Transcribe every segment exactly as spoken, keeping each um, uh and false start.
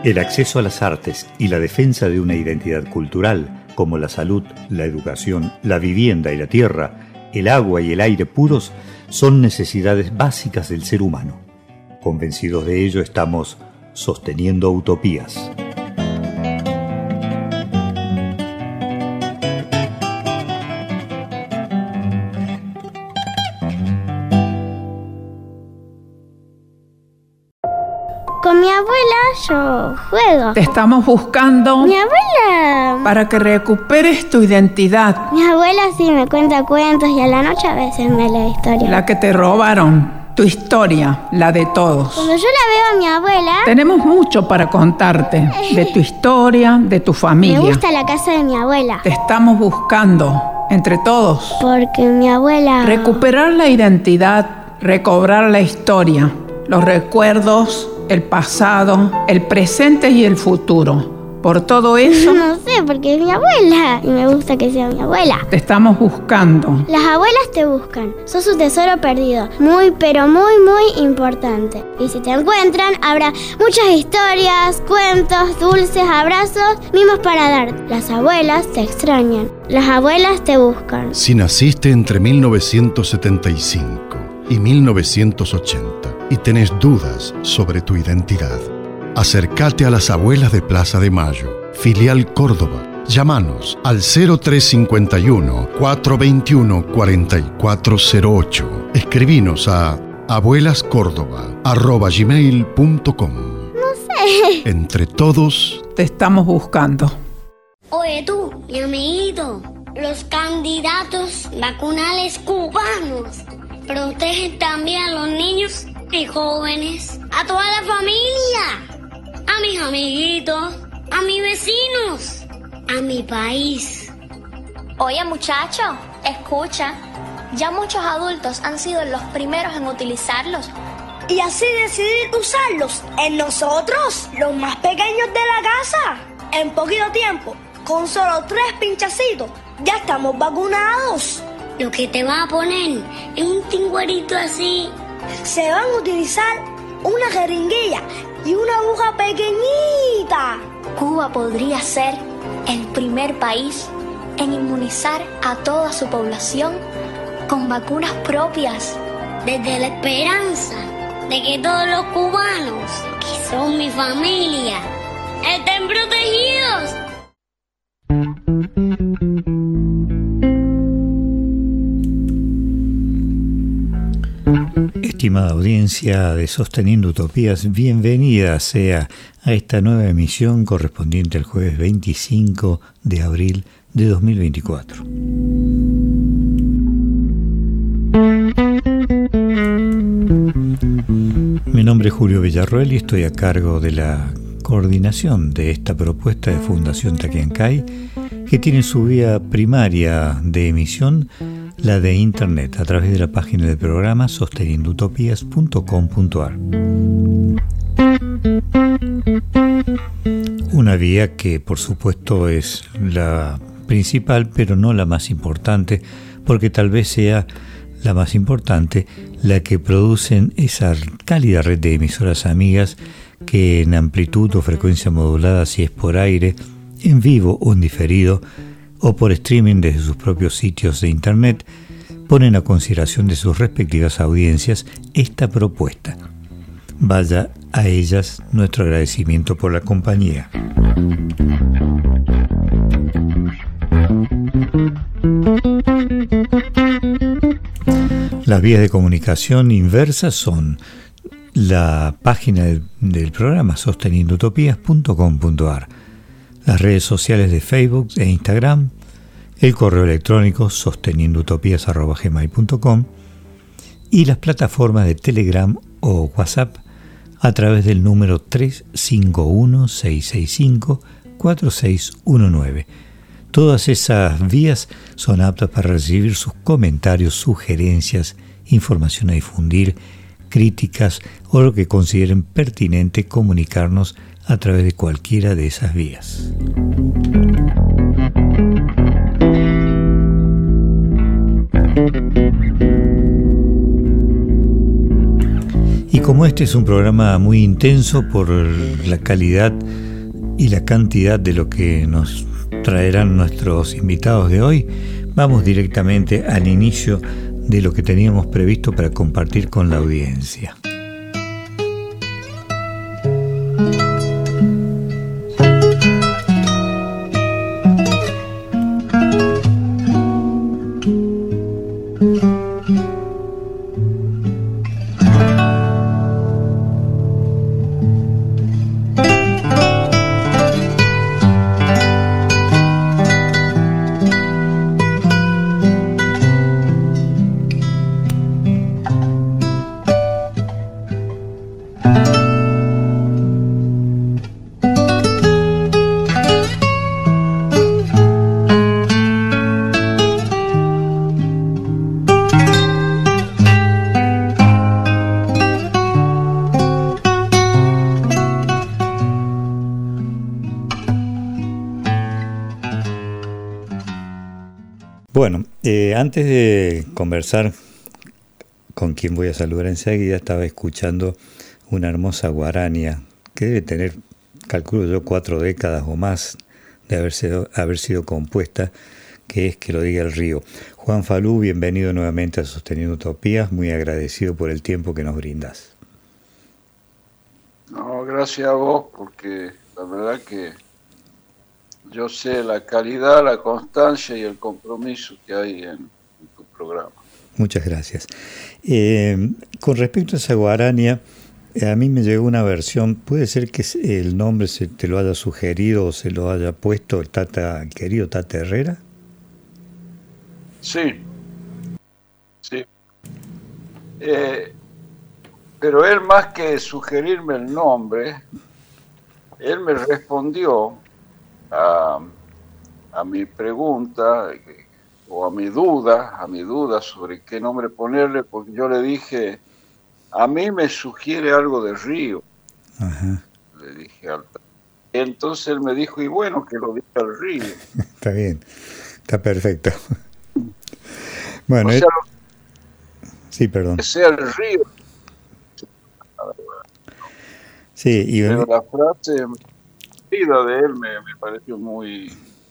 El acceso a las artes y la defensa de una identidad cultural, como la salud, la educación, la vivienda y la tierra, el agua y el aire puros, son necesidades básicas del ser humano. Convencidos de ello, estamos sosteniendo utopías. Con mi abuela yo juego. Te estamos buscando. Mi abuela... para que recuperes tu identidad. Mi abuela sí me cuenta cuentos y a la noche a veces me lee historias. La que te robaron. Tu historia, la de todos. Cuando yo la veo a mi abuela... tenemos mucho para contarte. De tu historia, de tu familia. Me gusta la casa de mi abuela. Te estamos buscando, entre todos. Porque mi abuela... recuperar la identidad, recobrar la historia, los recuerdos, el pasado, el presente y el futuro. Por todo eso... no sé, porque es mi abuela y me gusta que sea mi abuela. Te estamos buscando. Las abuelas te buscan. Sos un tesoro perdido. Muy, pero muy, muy importante. Y si te encuentran, habrá muchas historias, cuentos, dulces, abrazos, mimos para dar. Las abuelas te extrañan. Las abuelas te buscan. Si naciste entre mil novecientos setenta y cinco y mil novecientos ochenta y tenés dudas sobre tu identidad, acércate a las abuelas de Plaza de Mayo, filial Córdoba. Llámanos al cero tres cinco uno, cuatro dos uno, cuatro cuatro cero ocho. Escribinos a abuelascórdoba arroba gmail punto com. No sé. Entre todos te estamos buscando. Oye tú, mi amiguito, los candidatos vacunales cubanos protegen también a los niños y jóvenes, a toda la familia, a mis amiguitos, a mis vecinos, a mi país. Oye, muchacho, escucha, ya muchos adultos han sido los primeros en utilizarlos. Y así decidir usarlos en nosotros, los más pequeños de la casa. En poquito tiempo, con solo tres pinchacitos, ya estamos vacunados. Lo que te va a poner es un tingüerito así. Se van a utilizar una jeringuilla y una aguja pequeñita. Cuba podría ser el primer país en inmunizar a toda su población con vacunas propias. Desde la esperanza de que todos los cubanos, que son mi familia, estén protegidos. Estimada audiencia de Sosteniendo Utopías, bienvenida sea a esta nueva emisión correspondiente al jueves veinticinco de abril de dos mil veinticuatro. Mi nombre es Julio Villarroel y estoy a cargo de la coordinación de esta propuesta de Fundación Taquiancay, que tiene su vía primaria de emisión, la de internet, a través de la página del programa sosteniendo utopías punto com punto a r. Una vía que, por supuesto, es la principal, pero no la más importante, porque tal vez sea la más importante la que producen esa cálida red de emisoras amigas que en amplitud o frecuencia modulada, si es por aire, en vivo o en diferido, o por streaming desde sus propios sitios de internet, ponen a consideración de sus respectivas audiencias esta propuesta. Vaya a ellas nuestro agradecimiento por la compañía. Las vías de comunicación inversas son la página del, del programa sosteniendo utopías punto com punto a r, las redes sociales de Facebook e Instagram, el correo electrónico sosteniendo utopías arroba gmail punto com y las plataformas de Telegram o WhatsApp a través del número tres cinco uno, seis seis cinco, cuatro seis uno nueve. Todas esas vías son aptas para recibir sus comentarios, sugerencias, información a difundir, críticas o lo que consideren pertinente comunicarnos a través de cualquiera de esas vías. Y como como este es un programa muy intenso por la calidad y la cantidad de lo que nos traerán nuestros invitados de hoy, vamos directamente al inicio de lo que teníamos previsto para compartir con la audiencia. Bueno, eh, antes de conversar con quien voy a saludar enseguida, estaba escuchando una hermosa guarania que debe tener, calculo yo, cuatro décadas o más de haber sido, haber sido compuesta, que es Que lo diga el río. Juan Falú, bienvenido nuevamente a Sosteniendo Utopías, muy agradecido por el tiempo que nos brindas. No, gracias a vos, porque la verdad que yo sé la calidad, la constancia y el compromiso que hay en, en tu programa. Muchas gracias. Eh, con respecto a esa guarania, a mí me llegó una versión, puede ser que el nombre se te lo haya sugerido o se lo haya puesto el tata, el querido Tata Herrera. Sí, sí. Eh, pero él, más que sugerirme el nombre, él me respondió A, a mi pregunta o a mi duda, a mi duda sobre qué nombre ponerle, porque yo le dije, a mí me sugiere algo de río. Ajá. Le dije al... Entonces él me dijo, y bueno, que lo diga el río. Está bien, está perfecto. Bueno, o sea, él... sí, perdón. Que sea el río. Sí, y pero la frase de él me, me pareció muy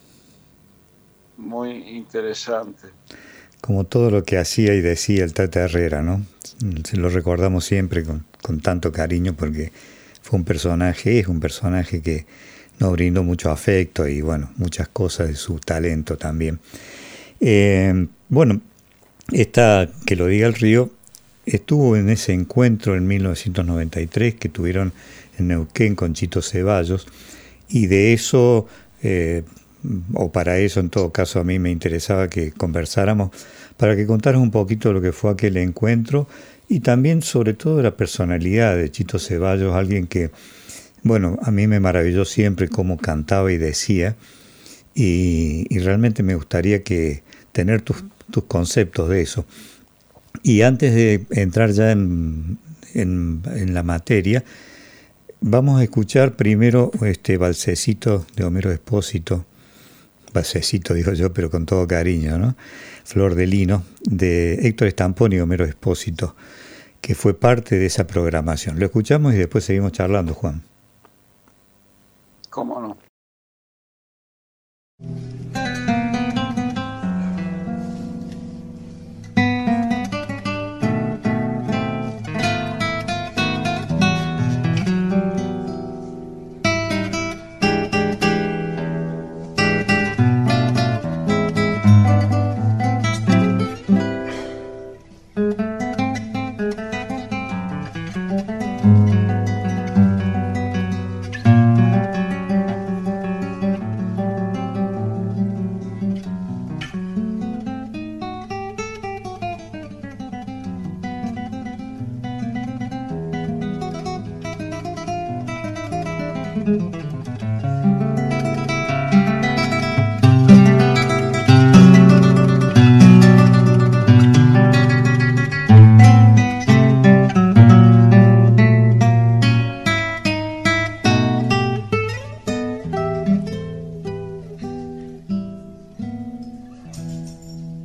muy interesante. Como todo lo que hacía y decía el Tata Herrera, ¿no? Se lo recordamos siempre con, con tanto cariño porque fue un personaje, es un personaje que nos brindó mucho afecto y bueno, muchas cosas de su talento también. Eh, bueno, esta Que lo diga el río estuvo en ese encuentro en mil novecientos noventa y tres que tuvieron en Neuquén con Chito Ceballos. Y de eso, eh, o para eso en todo caso a mí me interesaba que conversáramos, para que contaras un poquito lo que fue aquel encuentro y también sobre todo la personalidad de Chito Ceballos, alguien que, bueno, a mí me maravilló siempre cómo cantaba y decía, y, y realmente me gustaría que tener tus, tus conceptos de eso. Y antes de entrar ya en, en, en la materia, vamos a escuchar primero este valsecito de Homero Espósito, valsecito digo yo, pero con todo cariño, ¿no? Flor de Lino, de Héctor Stamponi y Homero Espósito, que fue parte de esa programación. Lo escuchamos y después seguimos charlando, Juan. ¿Cómo no?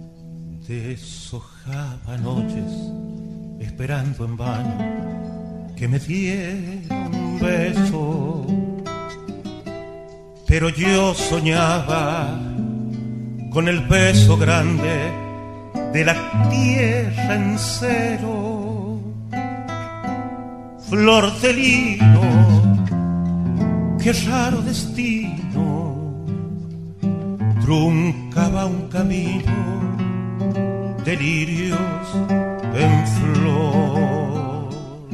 Deshojaba noches esperando en vano que me diera un beso, pero yo soñaba con el beso grande de la tierra en cero, flor de lino, qué raro destino truncaba un camino de lirios en flor.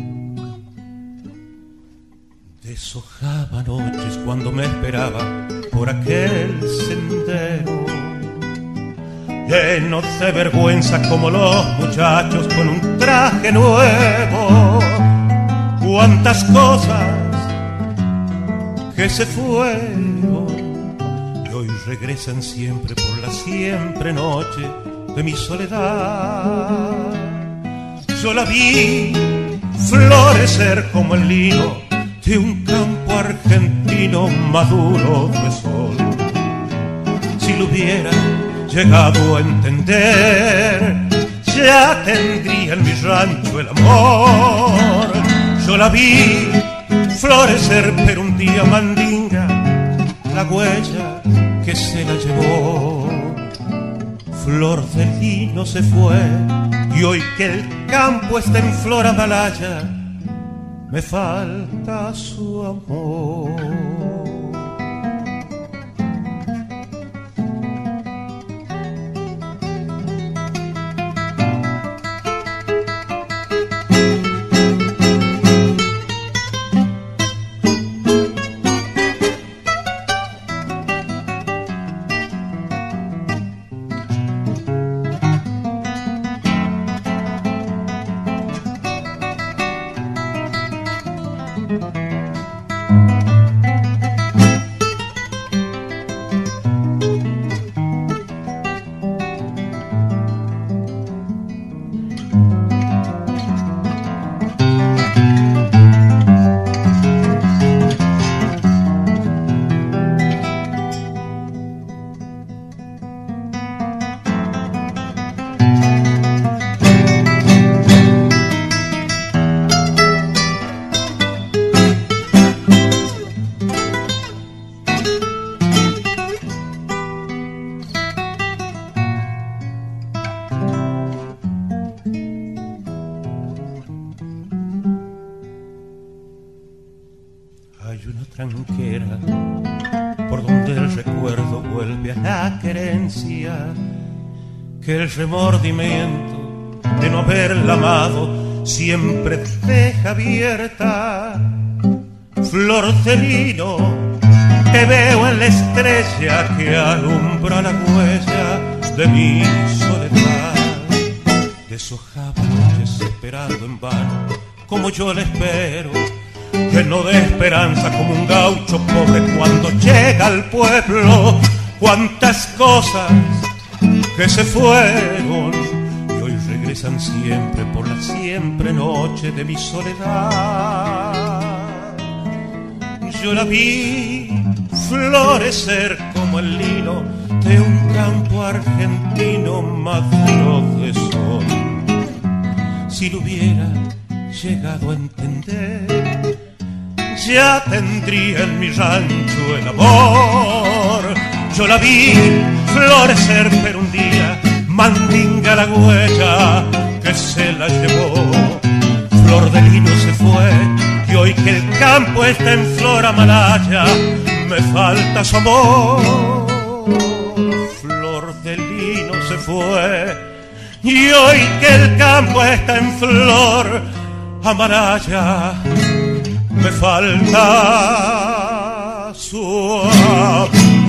Deshojaba noches cuando me esperaba por aquel sendero, lleno de vergüenza como los muchachos con un traje nuevo. Cuántas cosas que se fueron y hoy regresan siempre por la siempre noche de mi soledad. Yo la vi florecer como el lino de un campo argentino maduro de sol. Si lo hubiera llegado a entender, ya tendría en mi rancho el amor. Yo la vi florecer, pero un día mandinga la huella que se la llevó. Flor de lino se fue y hoy que el campo está en flor amalaya, me falta su amor. tranquera, por donde el recuerdo vuelve a la querencia, que el remordimiento de no haberla amado siempre deja abierta. Flor de lino, te veo en la estrella que alumbra la huella de mi soledad. Deshojaba noches esperando en vano, como yo la espero, lleno de esperanza como un gaucho pobre cuando llega al pueblo. Cuántas cosas que se fueron y hoy regresan siempre por la siempre noche de mi soledad. Yo la vi florecer como el lino de un campo argentino maduro de sol. Si lo hubiera llegado a entender, ya tendría en mi rancho el amor. Yo la vi florecer, pero un día mandinga la huella que se la llevó. Flor de lino se fue y hoy que el campo está en flor amalaya, me falta su amor. Flor de lino se fue y hoy que el campo está en flor amaralla, me falta su amor.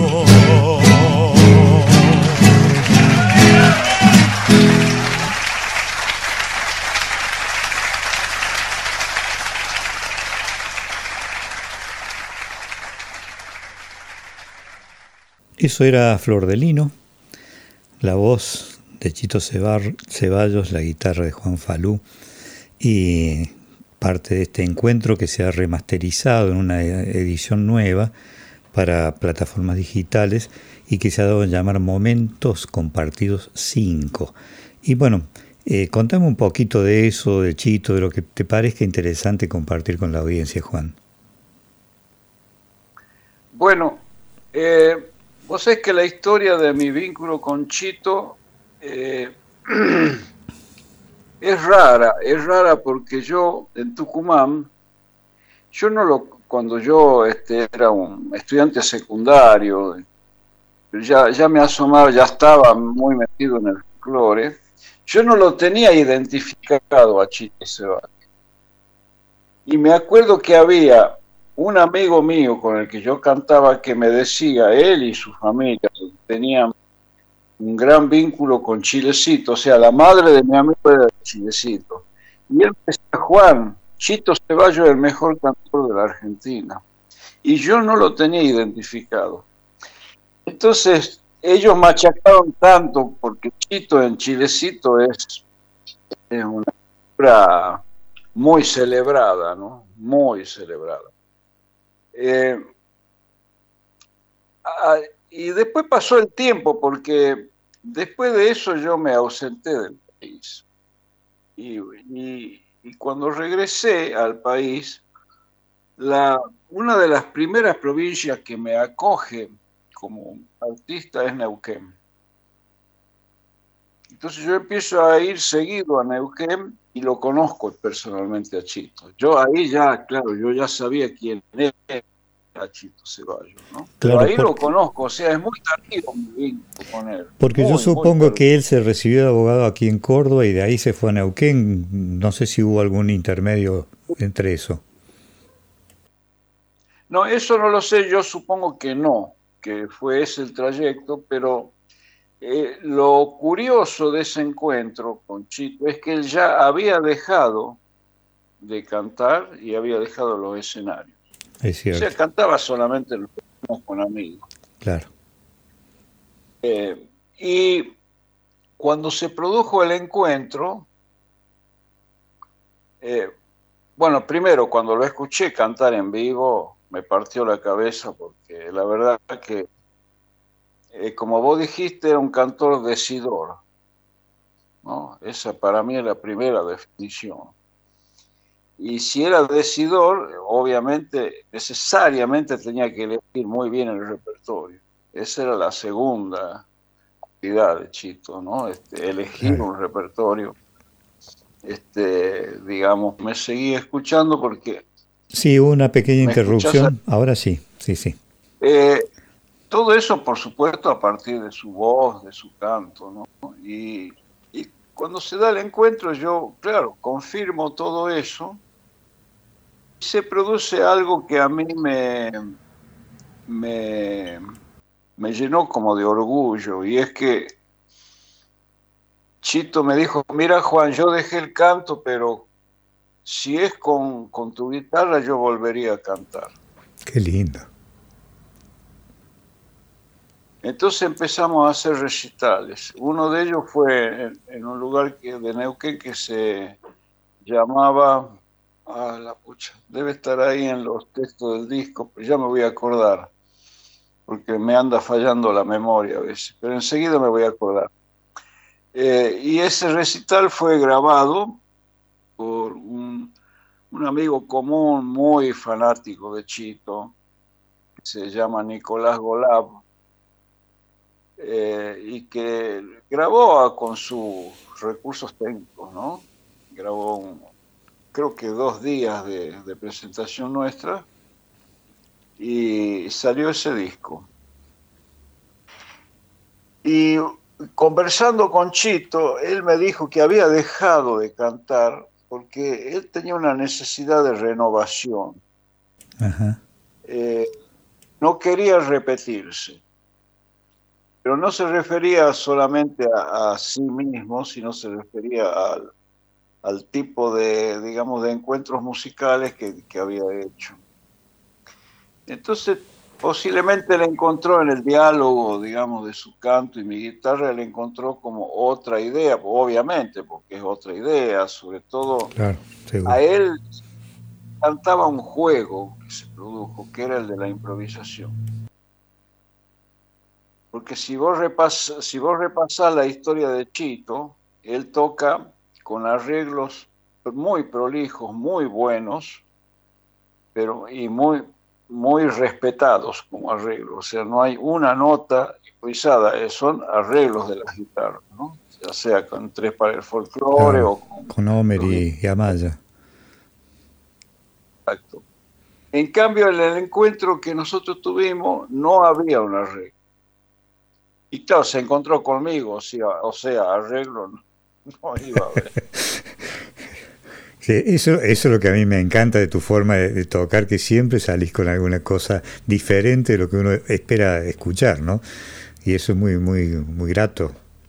Eso era Flor de Lino, la voz de Chito Ceballos, la guitarra de Juan Falú, y parte de este encuentro que se ha remasterizado en una edición nueva para plataformas digitales y que se ha dado a llamar Momentos Compartidos cinco. Y bueno, Eh, contame un poquito de eso, de Chito, de lo que te parezca interesante compartir con la audiencia, Juan. Bueno, eh, vos sabés que la historia de mi vínculo con Chito eh, es rara, es rara porque yo en Tucumán, yo no lo, cuando yo este, era un estudiante secundario, ya, ya me asomaba, ya estaba muy metido en el folclore, yo no lo tenía identificado a Chito Ceballos. Y me acuerdo que había un amigo mío con el que yo cantaba que me decía, él y su familia tenían un gran vínculo con Chilecito, o sea, la madre de mi amigo era de Chilecito. Y él me decía, Juan, Chito Ceballos es el mejor cantor de la Argentina. Y yo no lo tenía identificado. Entonces, ellos machacaron tanto, porque Chito en Chilecito es, es una obra muy celebrada, ¿no? Muy celebrada. Eh, ah, y después pasó el tiempo, porque después de eso yo me ausenté del país. Y, y, y cuando regresé al país, la, una de las primeras provincias que me acoge como artista es Neuquén. Entonces yo empiezo a ir seguido a Neuquén y lo conozco personalmente a Chito. Yo ahí ya, claro, yo ya sabía quién era Chito Ceballos, ¿no? Pero Claro, ahí porque, lo conozco, o sea, es muy tardío mi vínculo con él. porque muy, yo supongo muy que él se recibió de abogado aquí en Córdoba y de ahí se fue a Neuquén. No sé si hubo algún intermedio entre eso. No, eso no lo sé, yo supongo que no, que fue ese el trayecto, pero eh, lo curioso de ese encuentro con Chito es que él ya había dejado de cantar y había dejado los escenarios. Es cierto. O sea, cantaba solamente los con amigos. Claro. Eh, y cuando se produjo el encuentro, eh, bueno, primero cuando lo escuché cantar en vivo, me partió la cabeza porque la verdad que, eh, como vos dijiste, era un cantor decidor, ¿no? Esa para mí es la primera definición. Y si era decidor, obviamente, necesariamente tenía que elegir muy bien el repertorio. Esa era la segunda cualidad de Chito, ¿no? Este, elegir un repertorio. Este, digamos, me seguí escuchando porque... Sí, hubo una pequeña interrupción. A... Ahora sí, sí, sí. Eh, todo eso, por supuesto, a partir de su voz, de su canto, ¿no? Y, y cuando se da el encuentro, yo, claro, confirmo todo eso. Se produce algo que a mí me, me, me llenó como de orgullo, y es que Chito me dijo, mira Juan, yo dejé el canto, pero si es con, con tu guitarra yo volvería a cantar. Qué lindo. Entonces empezamos a hacer recitales. Uno de ellos fue en, en un lugar que, de Neuquén que se llamaba... Ah, la pucha, debe estar ahí en los textos del disco, pero ya me voy a acordar, porque me anda fallando la memoria a veces, pero enseguida me voy a acordar. Eh, y ese recital fue grabado por un, un amigo común muy fanático de Chito, que se llama Nicolás Golab, eh, y que grabó con sus recursos técnicos, ¿no? Grabó un... creo que dos días de, de presentación nuestra, y salió ese disco. Y conversando con Chito, él me dijo que había dejado de cantar porque él tenía una necesidad de renovación. Ajá. Eh, no quería repetirse, pero no se refería solamente a, a sí mismo, sino se refería al al tipo de, digamos, de encuentros musicales que, que había hecho. Entonces, posiblemente le encontró en el diálogo, digamos, de su canto y mi guitarra, le encontró como otra idea, obviamente, porque es otra idea, sobre todo, claro, a él cantaba un juego que se produjo, que era el de la improvisación. Porque si vos repasás, si vos repasás la historia de Chito, él toca con arreglos muy prolijos, muy buenos, pero y muy, muy respetados como arreglos. O sea, no hay una nota improvisada, son arreglos de las guitarras, ¿no? Ya sea con Tres para el Folclore, claro, o con, con Homer y, y Amaya. Exacto. En cambio, en el encuentro que nosotros tuvimos, no había un arreglo. Y claro, se encontró conmigo, o sea, o sea arreglo no, no iba a ver. Sí, eso, eso es lo que a mí me encanta de tu forma de, de tocar, que siempre salís con alguna cosa diferente de lo que uno espera escuchar, ¿no? Y eso es muy, muy, muy grato.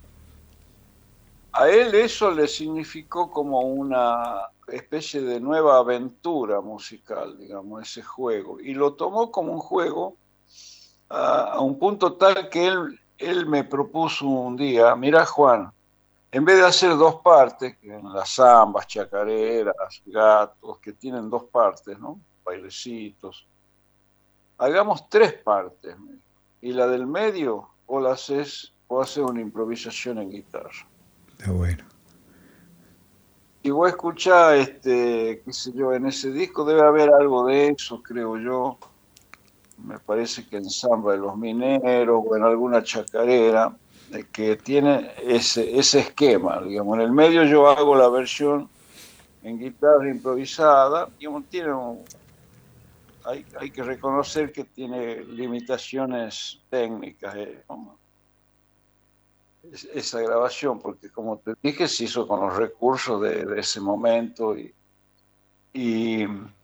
A él eso le significó como una especie de nueva aventura musical, digamos, ese juego. Y lo tomó como un juego a, a un punto tal que él, él me propuso un día, mira Juan, en vez de hacer dos partes, que en las zambas, chacareras, gatos, que tienen dos partes, ¿no? Bailecitos, hagamos tres partes. Y la del medio, o la haces, o haces una improvisación en guitarra. Está bueno. Y vos escuchás, este, qué sé yo, en ese disco debe haber algo de eso, creo yo. Me parece que en Samba de los Mineros o en alguna chacarera, que tiene ese, ese esquema, digamos. En el medio yo hago la versión en guitarra improvisada, digamos, tiene un, hay, hay que reconocer que tiene limitaciones técnicas, ¿eh? ¿no? Esa grabación, porque como te dije, se hizo con los recursos de, de ese momento, y, y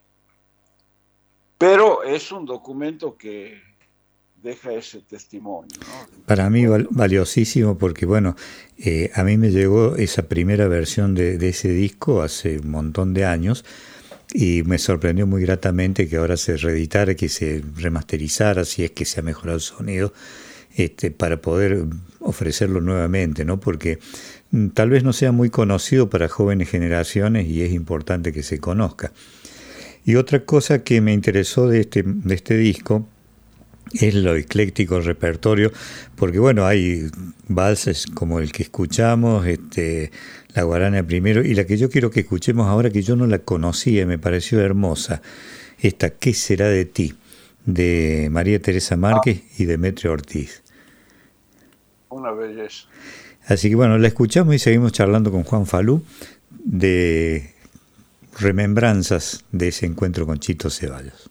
pero es un documento que deja ese testimonio, ¿no? Para mí val, valiosísimo, porque bueno, eh, a mí me llegó esa primera versión de, de ese disco hace un montón de años, y me sorprendió muy gratamente que ahora se reeditara, que se remasterizara, si es que se ha mejorado el sonido, este, para poder ofrecerlo nuevamente, ¿no? Porque mm, tal vez no sea muy conocido para jóvenes generaciones, y es importante que se conozca. Y otra cosa que me interesó de este, de este disco es lo ecléctico repertorio, porque bueno, hay valses como el que escuchamos, este, la guarana primero, y la que yo quiero que escuchemos ahora, que yo no la conocía, me pareció hermosa, esta ¿Qué será de ti?, de María Teresa Márquez y Demetrio Ortiz. Una belleza. Así que bueno, la escuchamos y seguimos charlando con Juan Falú de remembranzas de ese encuentro con Chito Ceballos.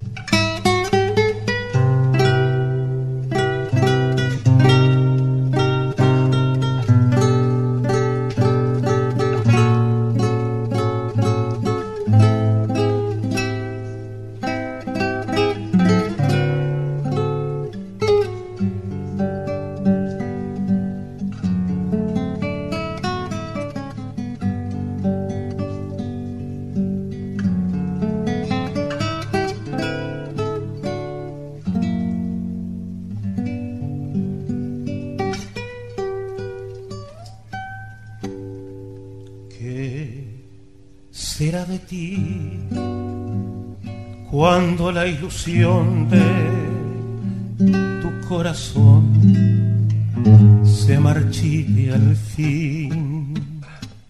será de ti cuando la ilusión de tu corazón se marchite al fin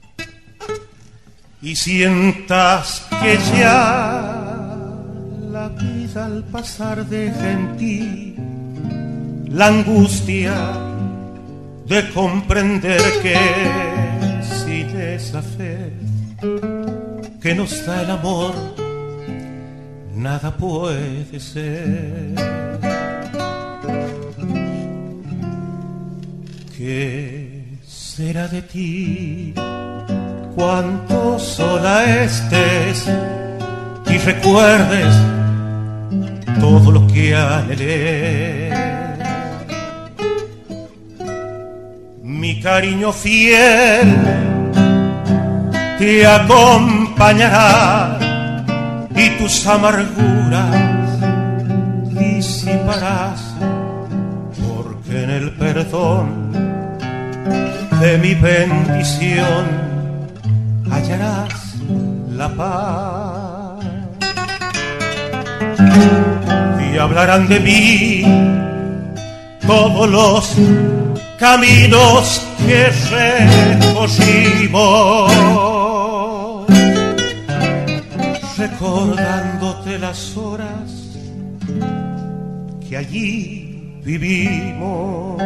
y sientas que ya la vida al pasar deja en ti la angustia de comprender que sin esa fe que nos da el amor nada puede ser. ¿Qué será de ti cuando sola estés y recuerdes todo lo que anhelé? Mi cariño fiel te acompañará y tus amarguras disiparás, porque en el perdón de mi bendición hallarás la paz. Y hablarán de mí todos los caminos que recorrimos, recordándote las horas que allí vivimos,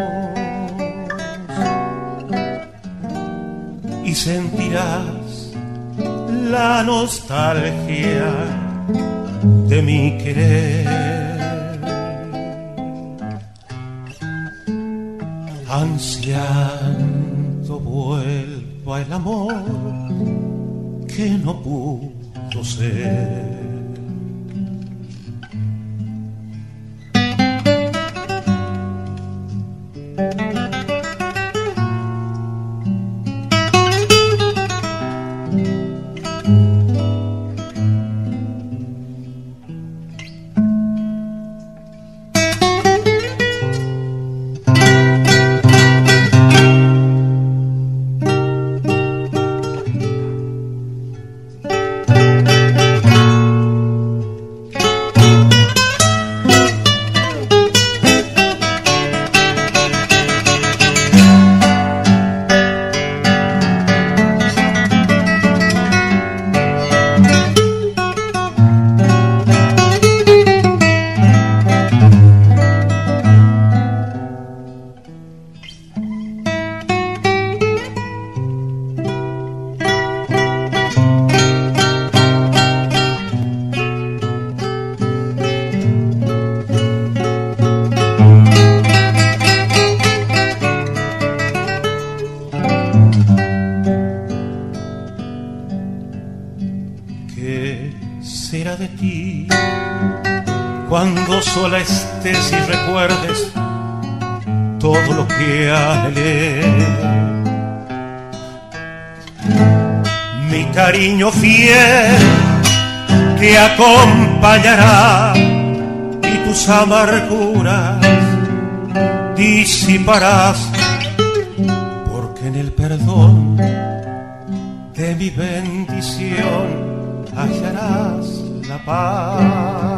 y sentirás la nostalgia de mi querer. Ansiando vuelvo al amor que no pudo ser. Sola estés y recuerdes todo lo que anhelé. Mi cariño fiel te acompañará y tus amarguras disiparás, porque en el perdón de mi bendición hallarás la paz.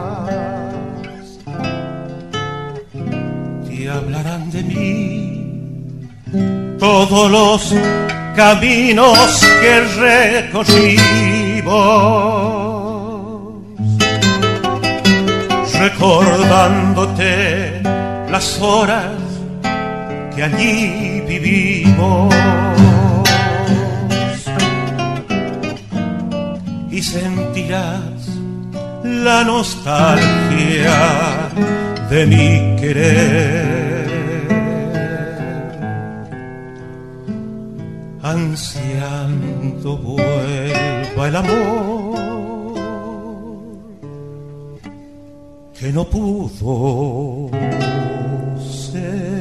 Y hablarán de mí todos los caminos que recorrimos, recordándote las horas que allí vivimos, y sentirás la nostalgia de mi querer. Ansiando vuelva el amor que no pudo ser.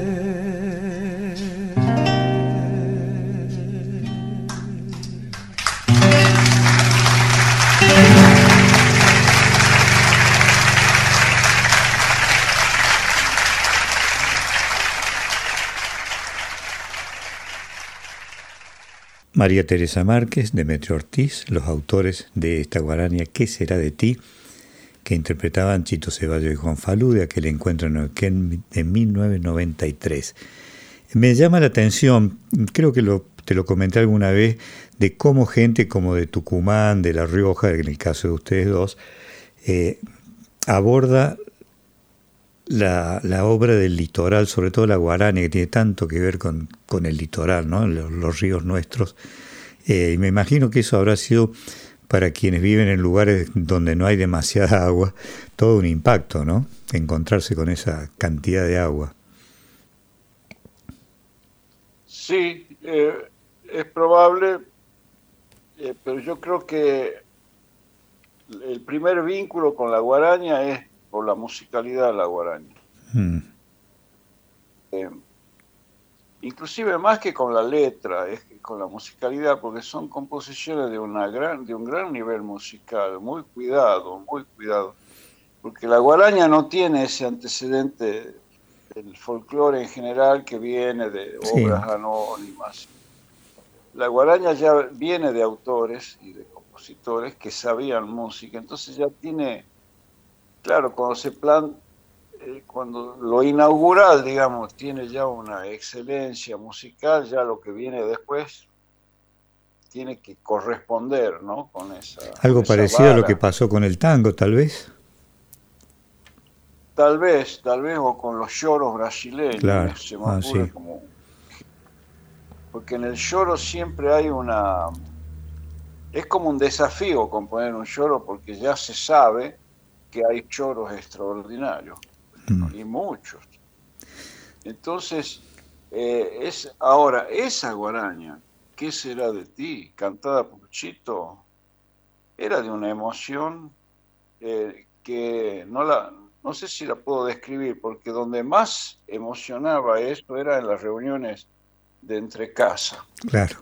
María Teresa Márquez, Demetrio Ortiz, los autores de esta guarania ¿Qué será de ti?, que interpretaban Chito Ceballos y Juan Falú de aquel encuentro en Neuquén de mil novecientos noventa y tres. Me llama la atención, creo que lo, te lo comenté alguna vez, de cómo gente como de Tucumán, de La Rioja, en el caso de ustedes dos, eh, aborda La, la obra del litoral, sobre todo la guarania, que tiene tanto que ver con, con el litoral, ¿no? los, los ríos nuestros. Eh, y me imagino que eso habrá sido, para quienes viven en lugares donde no hay demasiada agua, todo un impacto, ¿no? Encontrarse con esa cantidad de agua. Sí, eh, es probable, eh, pero yo creo que el primer vínculo con la guarania es por la musicalidad de la guarania. Mm. Eh, inclusive más que con la letra, es que con la musicalidad, porque son composiciones de, una gran, de un gran nivel musical, muy cuidado, muy cuidado. Porque la guarania no tiene ese antecedente del folclore en general que viene de obras sí. anónimas. La guarania ya viene de autores y de compositores que sabían música, entonces ya tiene... Claro, cuando se plan, eh, cuando lo inaugural, digamos, tiene ya una excelencia musical, ya lo que viene después tiene que corresponder, ¿no? Con esa Algo con esa parecido vara. a lo que pasó con el tango, tal vez. Tal vez, tal vez, o con los choros brasileños. Claro. Se me Ah, ocurre sí. como... Porque en el choro siempre hay una... Es como un desafío componer un choro, porque ya se sabe que hay choros extraordinarios, Mm. y muchos. Entonces, eh, es ahora, esa guaraña, ¿qué será de ti?, cantada por Chito, era de una emoción eh, que no la, no sé si la puedo describir, porque donde más emocionaba esto era en las reuniones de entre casa. Claro.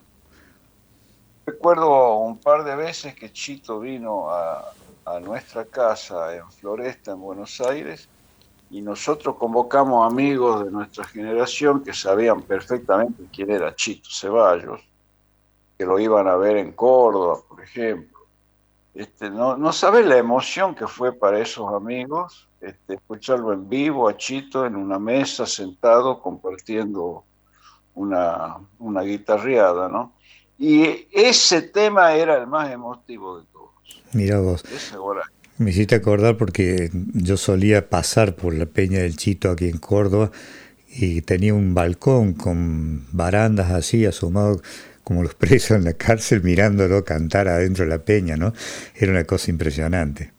Recuerdo un par de veces que Chito vino a, a nuestra casa en Floresta, en Buenos Aires, y nosotros convocamos amigos de nuestra generación que sabían perfectamente quién era Chito Ceballos, que lo iban a ver en Córdoba, por ejemplo. Este, no, no sabés la emoción que fue para esos amigos este, escucharlo en vivo a Chito en una mesa, sentado, compartiendo una, una guitarreada, ¿no? Y ese tema era el más emotivo de todos. Mira vos. Ese guaraña. Me hiciste acordar porque yo solía pasar por la Peña del Chito aquí en Córdoba y tenía un balcón con barandas así, asomado como los presos en la cárcel, mirándolo cantar adentro de la peña, ¿no? Era una cosa impresionante.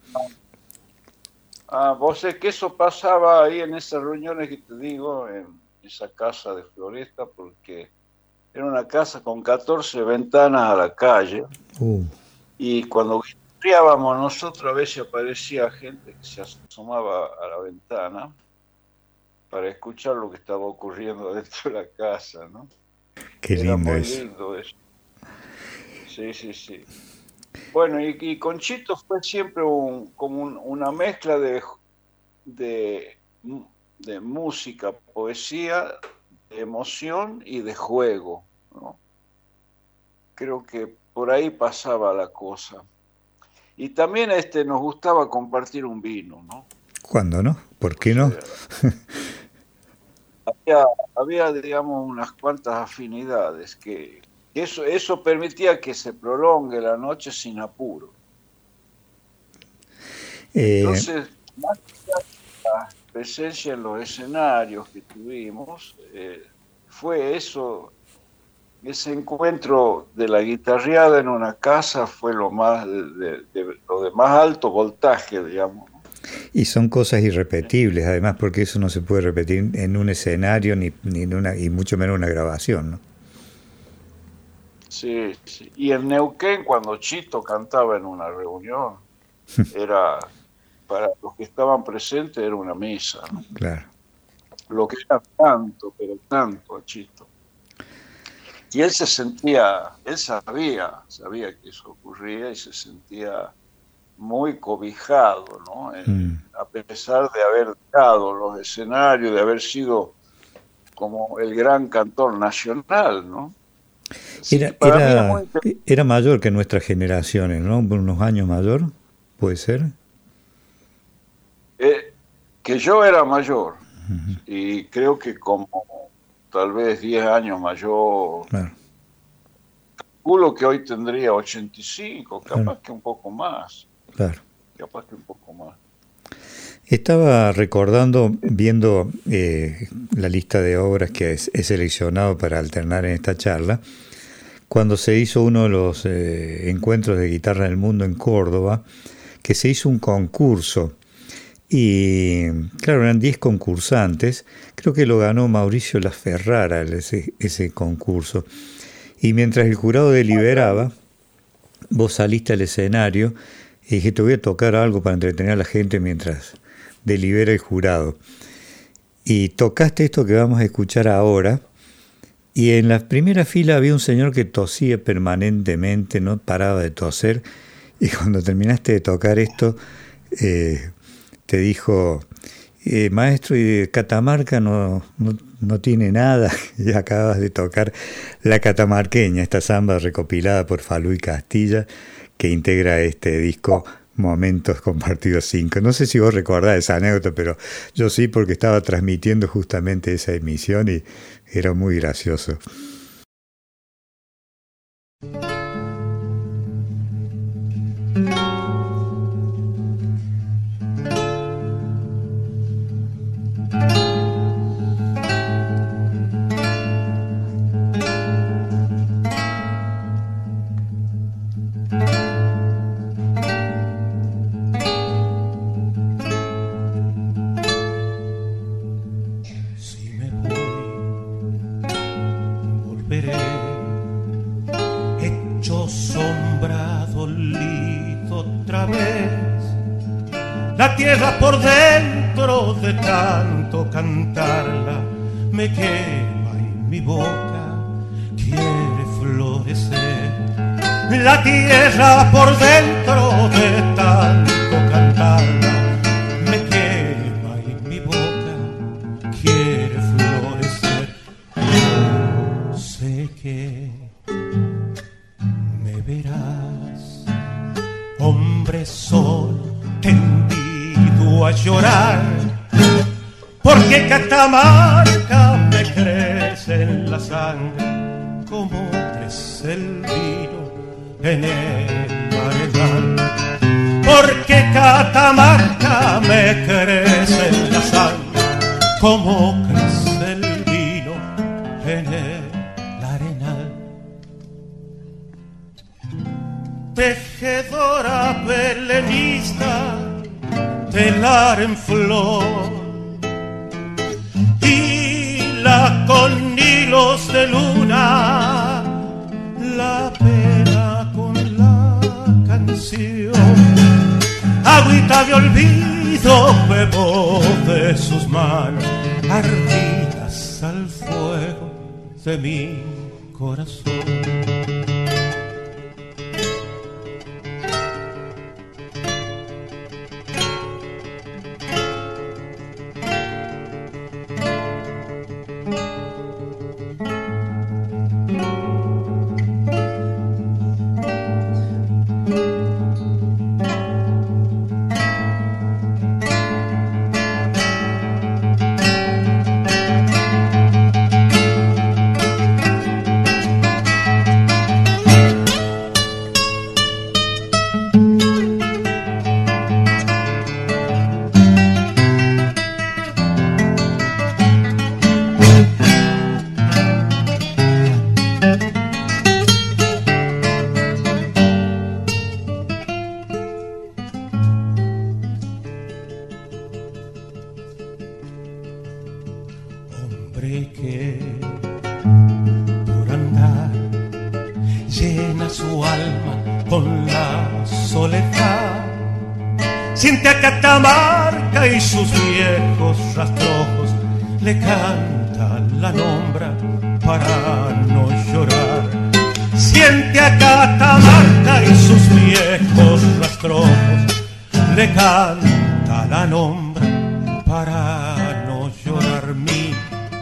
Ah, vos sé que eso pasaba ahí en esas reuniones que te digo, en esa casa de Floresta, porque era una casa con catorce ventanas a la calle, Uh. y cuando guitarreábamos nosotros a veces aparecía gente que se asomaba a la ventana para escuchar lo que estaba ocurriendo dentro de la casa, ¿no? Qué Era lindo muy eso. lindo eso. Sí, sí, sí. Bueno, y, y con Chito fue siempre un, como un, una mezcla de, de, de música, poesía, de emoción y de juego, ¿no? Creo que por ahí pasaba la cosa. Y también este, nos gustaba compartir un vino, ¿no? ¿Cuándo no? ¿Por qué no? Había, había, digamos, unas cuantas afinidades que eso, eso permitía que se prolongue la noche sin apuro. Eh, Entonces, más que la presencia en los escenarios que tuvimos, eh, fue eso, ese encuentro de la guitarreada en una casa fue lo más de, de, de, lo de más alto voltaje, digamos. y son cosas irrepetibles, además, porque eso no se puede repetir en un escenario ni, ni en una, y mucho menos en una grabación, ¿no? Sí, sí. Y en Neuquén, cuando Chito cantaba en una reunión, era, para los que estaban presentes, era una misa, ¿no? Claro. Lo que era tanto, pero tanto a Chito. Y él se sentía, él sabía, sabía que eso ocurría y se sentía muy cobijado, ¿no? Eh, Mm. a pesar de haber dado los escenarios, de haber sido como el gran cantor nacional, ¿no? Así Era, que para mí era, es muy inter- era mayor que nuestras generaciones, ¿no? Por unos años mayor, ¿puede ser? eh, que yo era mayor, y creo que como tal vez diez años mayor, Claro. calculo que hoy tendría ochenta y cinco, capaz Claro. que un poco más, Claro. capaz que un poco más. Estaba recordando, viendo eh, la lista de obras que es- he seleccionado para alternar en esta charla, cuando se hizo uno de los eh, encuentros de guitarra del mundo en Córdoba, que se hizo un concurso. Y claro, eran diez concursantes, creo que lo ganó Mauricio Laferrara ese, ese concurso. Y mientras el jurado deliberaba, vos saliste al escenario y dije, te voy a tocar algo para entretener a la gente mientras delibera el jurado. Y tocaste esto que vamos a escuchar ahora, y en la primera fila había un señor que tosía permanentemente, no paraba de toser, y cuando terminaste de tocar esto, eh, te dijo, eh, maestro, y de Catamarca no, no, no tiene nada, y acabas de tocar La Catamarqueña, esta samba recopilada por Falú y Castilla, que integra este disco Momentos Compartidos cinco. No sé si vos recordás esa anécdota, pero yo sí, porque estaba transmitiendo justamente esa emisión y era muy gracioso. La tierra por dentro de tanto cantarla me quema y mi boca quiere florecer. La tierra por dentro de tanto cantarla me quema y mi boca quiere florecer. Yo sé que me verás, hombre sol tendido a llorar, porque Catamarca me crece en la sangre como crece el vino en el arenal. Porque Catamarca me crece en la sangre como crece el vino en el arenal. Tejedora belenista, telar en flor, hila con hilos de luna la pena con la canción. Agüita de olvido bebo de sus manos, ardidas al fuego de mi corazón. Catamarca y sus viejos rastrojos le canta la nombra para no llorar. Siente a Catamarca y sus viejos rastrojos le canta la nombra para no llorar. Mi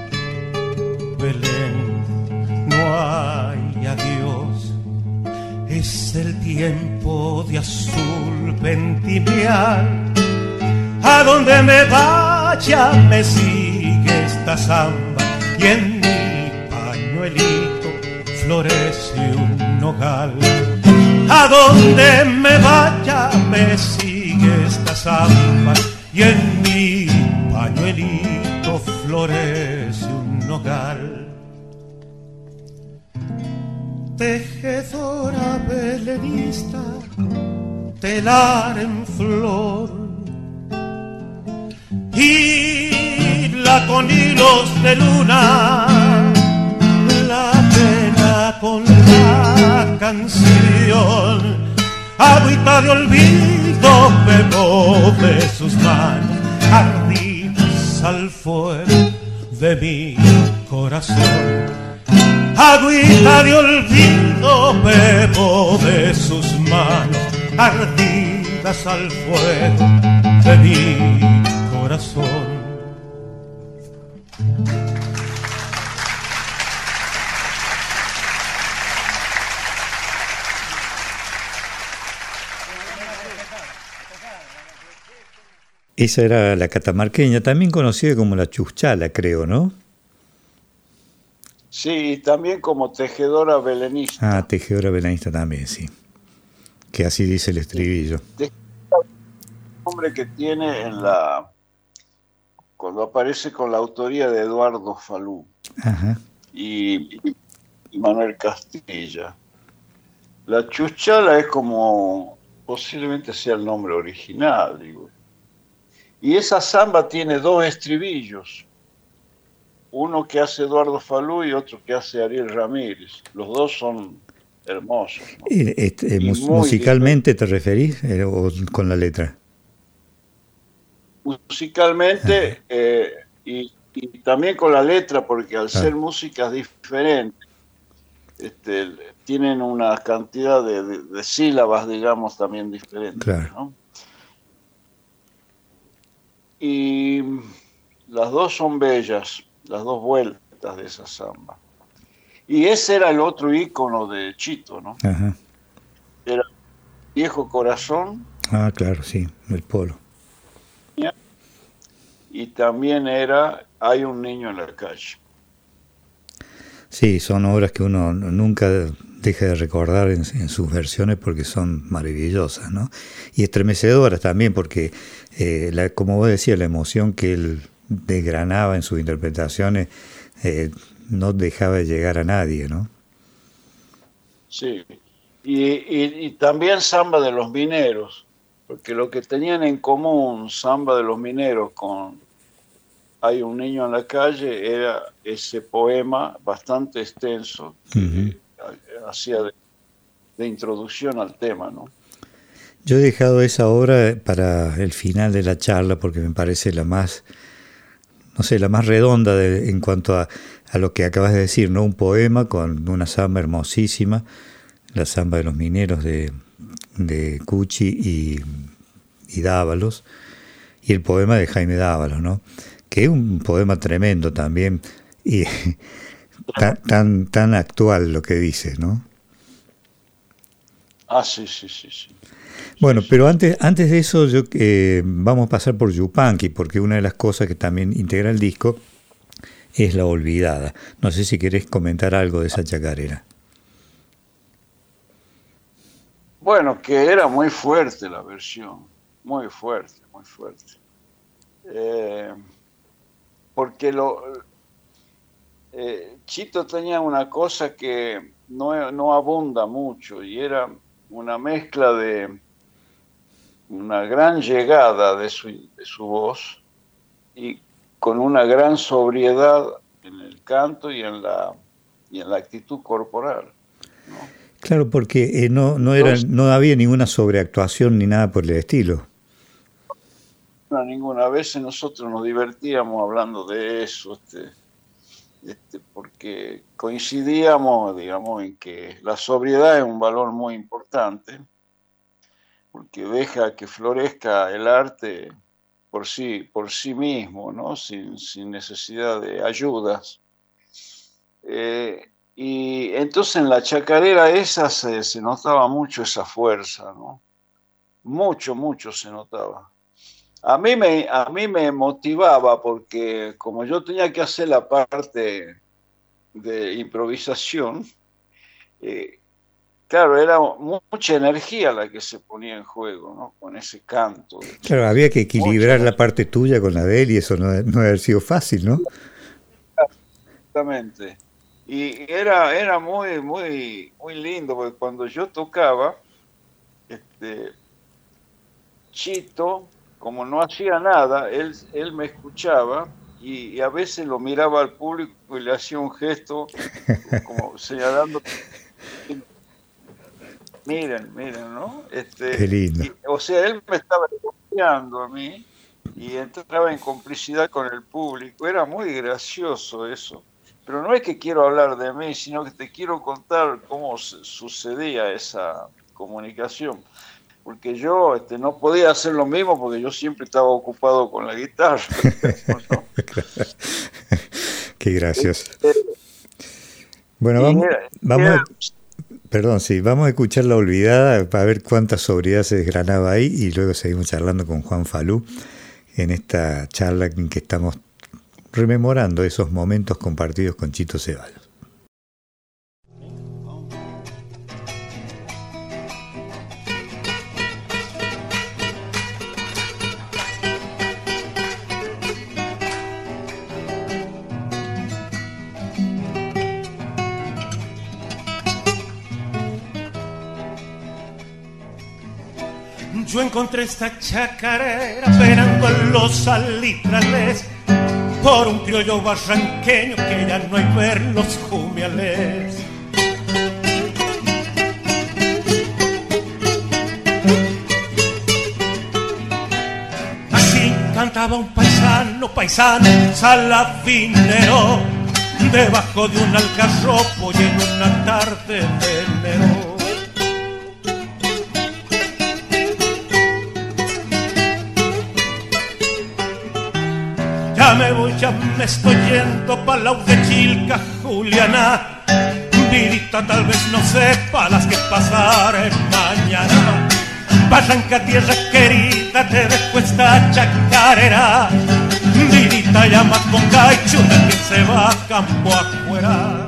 Belén, no hay adiós, es el tiempo de azul vendimial. A donde me vaya me sigue esta samba y en mi pañuelito florece un nogal. A donde me vaya me sigue esta samba y en mi pañuelito florece un nogal. Tejedora belenista, telar en flor, hila con hilos de luna la pena con la canción. Agüita de olvido bebo de sus manos, ardidas al fuego de mi corazón. Agüita de olvido bebo de sus manos, ardidas al fuego de mi corazón. Esa era la catamarqueña, también conocida como la chuchala, creo, ¿no? Sí, también como tejedora belenista. Ah, tejedora belenista también, sí. Que así dice el estribillo. El nombre que tiene en la cuando aparece con la autoría de Eduardo Falú. Ajá. Y, y Manuel Castilla. La chuchala es como, posiblemente sea el nombre original, digo. Y esa samba tiene dos estribillos, uno que hace Eduardo Falú y otro que hace Ariel Ramírez. Los dos son hermosos, ¿no? ¿Y, este, y mus musicalmente te referís eh, o con la letra? Musicalmente eh, y, y también con la letra, porque al claro. ser músicas diferentes, este, tienen una cantidad de, de, de sílabas, digamos, también diferentes, claro. ¿no? Y las dos son bellas, las dos vueltas de esa samba. Y ese era el otro ícono de Chito, ¿no? Ajá. Era Viejo Corazón. Ah, claro, sí, el polo. Y también era Hay un niño en la calle. Sí, son obras que uno nunca deja de recordar en, en sus versiones porque son maravillosas, ¿no? Y estremecedoras también porque, eh, la, como vos decías, la emoción que él desgranaba en sus interpretaciones eh, no dejaba de llegar a nadie, ¿no? Sí, y, y, y también Samba de los Mineros, porque lo que tenían en común Samba de los Mineros con Hay un niño en la calle era ese poema bastante extenso que uh-huh. hacía de, de introducción al tema, ¿no? Yo he dejado esa obra para el final de la charla porque me parece la más, no sé, la más redonda de, en cuanto a, a lo que acabas de decir, ¿no? Un poema con una samba hermosísima, la samba de los mineros de, de Cuchi y, y Dávalos, y el poema de Jaime Dávalos, ¿no? Que es un poema tremendo también y tan, tan, tan actual lo que dice, ¿no? Ah, sí, sí, sí, sí. Bueno, sí, pero sí. antes, antes de eso yo eh, vamos a pasar por Yupanqui, porque una de las cosas que también integra el disco es La Olvidada. No sé si querés comentar algo de esa chacarera. Bueno, que era muy fuerte la versión, muy fuerte, muy fuerte. Eh, porque lo, eh, Chito tenía una cosa que no, no abunda mucho y era una mezcla de una gran llegada de su, de su voz y con una gran sobriedad en el canto y en la, y en la actitud corporal, ¿no? Claro, porque eh, no, no, era, no había ninguna sobreactuación ni nada por el estilo. No, ninguna. A veces nosotros nos divertíamos hablando de eso, este, este, porque coincidíamos, digamos, en que la sobriedad es un valor muy importante, porque deja que florezca el arte por sí, por sí mismo, ¿no? Sin, sin necesidad de ayudas. Eh, y entonces en la chacarera esa se, se notaba mucho esa fuerza, ¿no? Mucho, mucho se notaba. A mí, me, a mí me motivaba porque como yo tenía que hacer la parte de improvisación, eh, claro, era mucha energía la que se ponía en juego, ¿no? Con ese canto. Claro, había que equilibrar la parte tuya con la de él y eso no, no debe haber sido fácil, ¿no? Exactamente. Y era, era muy, muy, muy lindo porque cuando yo tocaba, este, Chito, como no hacía nada, él, él me escuchaba y, y a veces lo miraba al público y le hacía un gesto como señalando, miren, miren, ¿no? Este, Qué lindo. Y, o sea, él me estaba escuchando a mí y entraba en complicidad con el público. Era muy gracioso eso. Pero no es que quiero hablar de mí, sino que te quiero contar cómo sucedía esa comunicación. Porque yo este, no podía hacer lo mismo porque yo siempre estaba ocupado con la guitarra. ¿No? Qué gracioso. Bueno, vamos, vamos a, perdón, sí, vamos a escuchar La Olvidada para ver cuánta sobriedad se desgranaba ahí y luego seguimos charlando con Juan Falú, en esta charla en que estamos rememorando esos momentos compartidos con Chito Ceballos. Yo encontré esta chacarera esperando en los alitrales por un criollo barranqueño que ya no hay ver los jumiales. Así cantaba un paisano, paisano salavinero, debajo de un algarrobo y en una tarde de enero. Ya me voy, ya me estoy yendo pa' la de Chilca, Juliana. Vidita tal vez no sepa las que pasaré mañana. Barranca, tierra querida, te dejo esta chacarera. Vidita llama con caichuna que se va a campo afuera.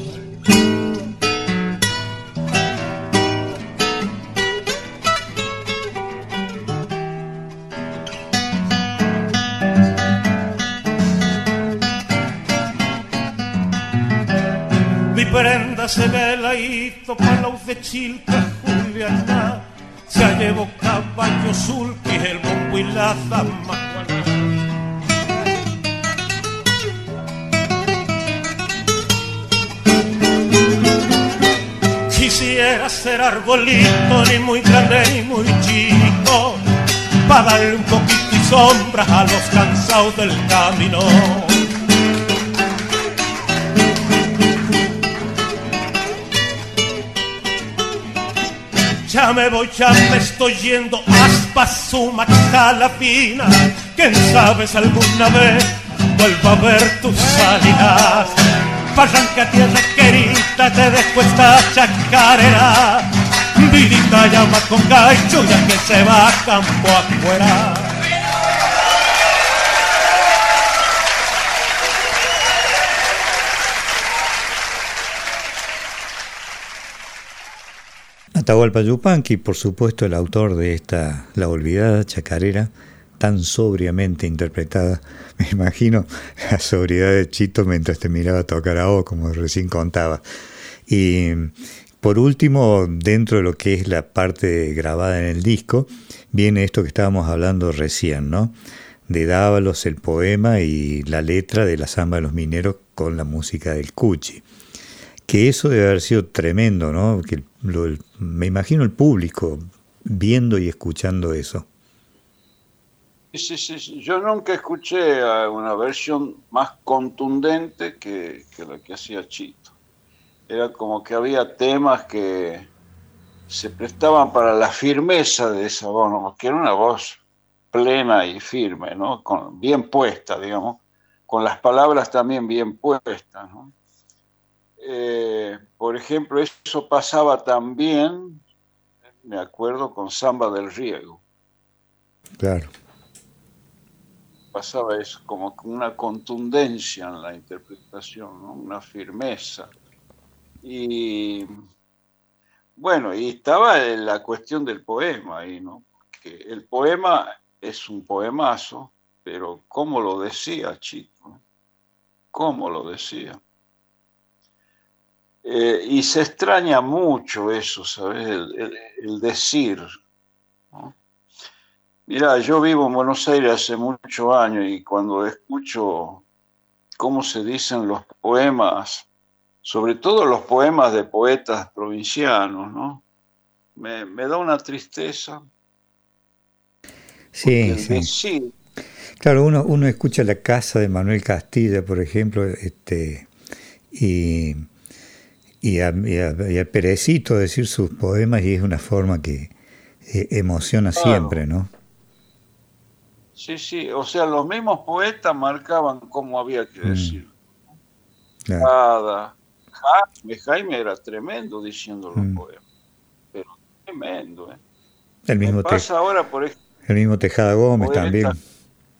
Mi prenda se ve la hizo para la de Chilca, Juliana. Se llevó caballo sulky, el bombo y la dama. Quisiera ser arbolito, ni muy grande ni muy chico, para darle un poquito y sombra a los cansados del camino. Ya me voy, ya me estoy yendo, Aspa, Sumac, Salavina. Quién sabe si alguna vez vuelva a ver tus salidas. Barranca, tierra querida, te dejo esta chacarera. Vidita llama con caicho, ya que se va a campo afuera. Atahualpa Yupanqui, por supuesto, el autor de esta La Olvidada chacarera, tan sobriamente interpretada. Me imagino la sobriedad de Chito mientras te miraba tocar a vos, como recién contaba. Y por último, dentro de lo que es la parte grabada en el disco, viene esto que estábamos hablando recién, ¿no? De Dávalos, el poema y la letra de la Zamba de los Mineros con la música del Cuchi. Que eso debe haber sido tremendo, ¿no? Que lo, el, me imagino el público viendo y escuchando eso. Sí, sí, sí. Yo nunca escuché una versión más contundente que, que la que hacía Chito. Era como que había temas que se prestaban para la firmeza de esa voz, ¿no? Que era una voz plena y firme, ¿no? Con, bien puesta, digamos, con las palabras también bien puestas, ¿no? Eh, por ejemplo, eso pasaba también, me acuerdo, con Zamba del Riego. Claro. Pasaba eso, como una contundencia en la interpretación, ¿no? Una firmeza. Y bueno, y estaba la cuestión del poema ahí, ¿no? Que el poema es un poemazo, pero ¿cómo lo decía Chito? ¿Cómo lo decía? Eh, y se extraña mucho eso, ¿sabes? El, el, el decir, ¿no? Mirá, yo vivo en Buenos Aires hace muchos años y cuando escucho cómo se dicen los poemas, sobre todo los poemas de poetas provincianos, ¿no? Me, me da una tristeza. Sí, sí. Decir... Claro, uno, uno escucha La Casa de Manuel Castilla, por ejemplo, este, y... Y a, y, a, y a Perecito decir sus poemas y es una forma que eh, emociona claro. Siempre, ¿no? Sí, sí, o sea, los mismos poetas marcaban cómo había que decir. Mm. Claro. Jaime, Jaime era tremendo diciendo los mm. poemas, pero tremendo, ¿eh? El mismo, pasa te, ahora, por ejemplo, el mismo Tejada Gómez poeta, también.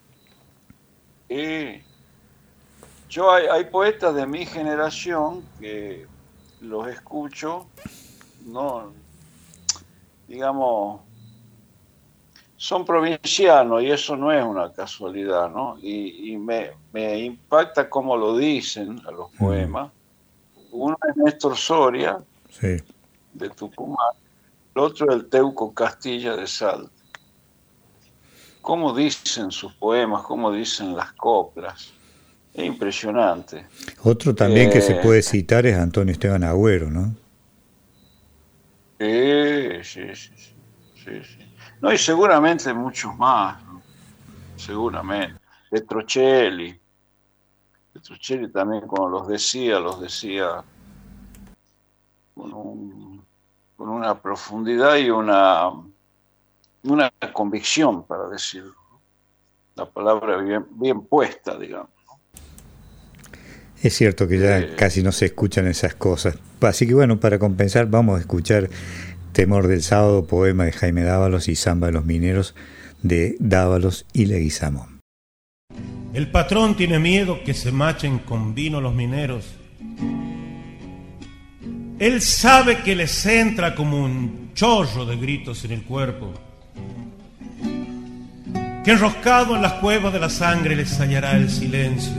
Y yo hay, hay poetas de mi generación que los escucho, no, digamos, son provincianos y eso no es una casualidad, ¿no? Y, y me, me impacta cómo lo dicen a los poemas. Uno es Néstor Soria, sí, de Tucumán, el otro es el Teuco Castilla de Salta. Cómo dicen sus poemas, cómo dicen las coplas. Es impresionante. Otro también eh, que se puede citar es Antonio Esteban Agüero, ¿no? Sí, sí, sí, sí, sí, sí. No, y seguramente muchos más, ¿no? Seguramente. Petrocelli. Petrocelli también, cuando los decía, los decía con, un, con una profundidad y una, una convicción, para decirlo. La palabra bien, bien puesta, digamos. Es cierto que ya Eh, casi no se escuchan esas cosas. Así que bueno, para compensar vamos a escuchar Temor del Sábado, poema de Jaime Dávalos, y Samba de los Mineros de Dávalos y Leguizamón. El patrón tiene miedo que se machen con vino los mineros. Él sabe que les entra como un chorro de gritos en el cuerpo, que enroscado en las cuevas de la sangre les hallará el silencio,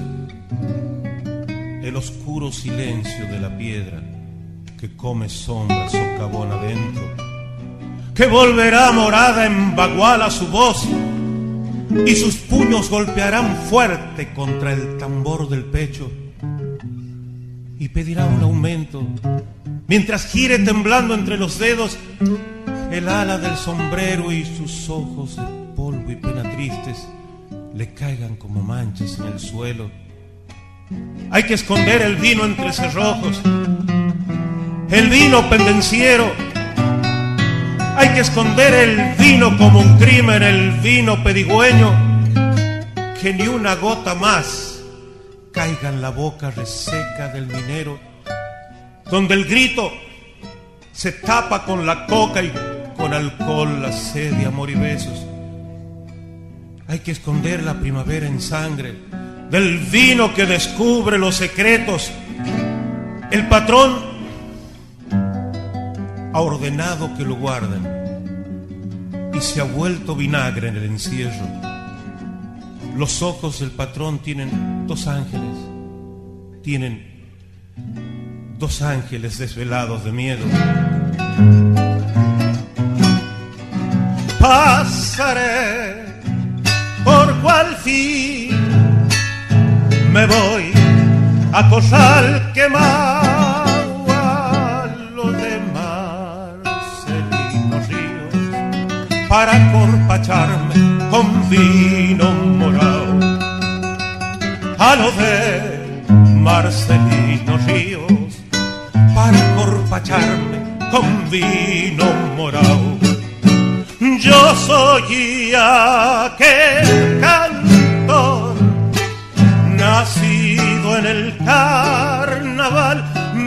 el oscuro silencio de la piedra que come sombra socavón adentro, que volverá morada en baguala su voz y sus puños golpearán fuerte contra el tambor del pecho y pedirá un aumento mientras gire temblando entre los dedos el ala del sombrero y sus ojos de polvo y pena tristes le caigan como manchas en el suelo. Hay que esconder el vino entre cerrojos, el vino pendenciero. Hay que esconder el vino como un crimen, el vino pedigüeño, que ni una gota más caiga en la boca reseca del minero, donde el grito se tapa con la coca y con alcohol la sed de amor y besos. Hay que esconder la primavera en sangre, del vino que descubre los secretos. El patrón ha ordenado que lo guarden y se ha vuelto vinagre en el encierro. Los ojos del patrón tienen dos ángeles, tienen dos ángeles desvelados de miedo. Pasaré por cual fin, me voy a Corral quemado, a lo de Marcelino Ríos, para corpacharme con vino morado. A lo de Marcelino Ríos, para corpacharme con vino morado. Yo soy aquel cantor nacido en el carnaval,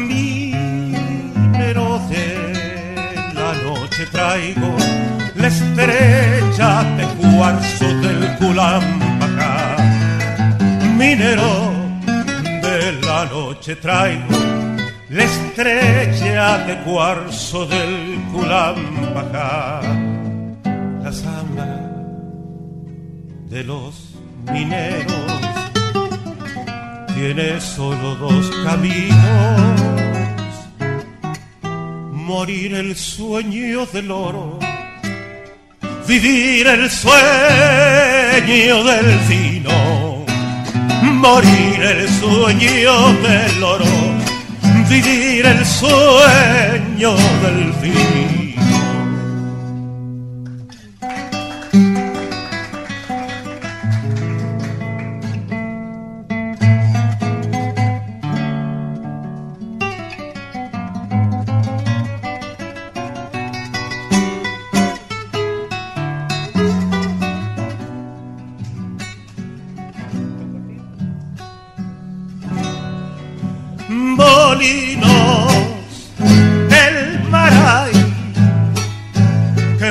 minero de la noche traigo la estrella de cuarzo del Culampacá. Minero de la noche traigo la estrella de cuarzo del Culampacá. La samba de los mineros tiene solo dos caminos: morir el sueño del oro, vivir el sueño del vino. Morir el sueño del oro, vivir el sueño del vino.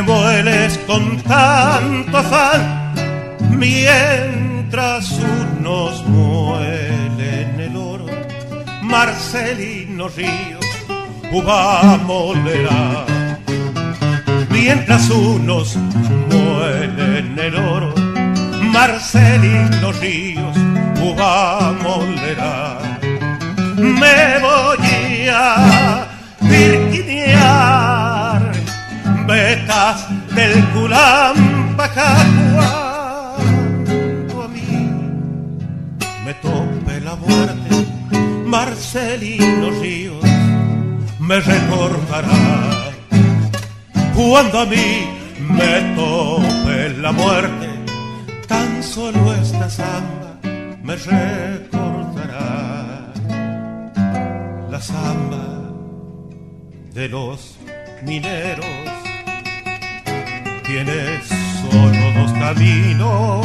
Con tanto afán, mientras uno Marcelino Ríos, uva molerá. Mientras unos muelen el oro, Marcelino Ríos, uva molerá. Me voy a virginear vetas del Culampajá. Cuando a mí me tope la muerte, Marcelino Ríos me recordará. Cuando a mí me tope la muerte, tan solo esta samba me recordará. La samba de los mineros tiene solo dos caminos: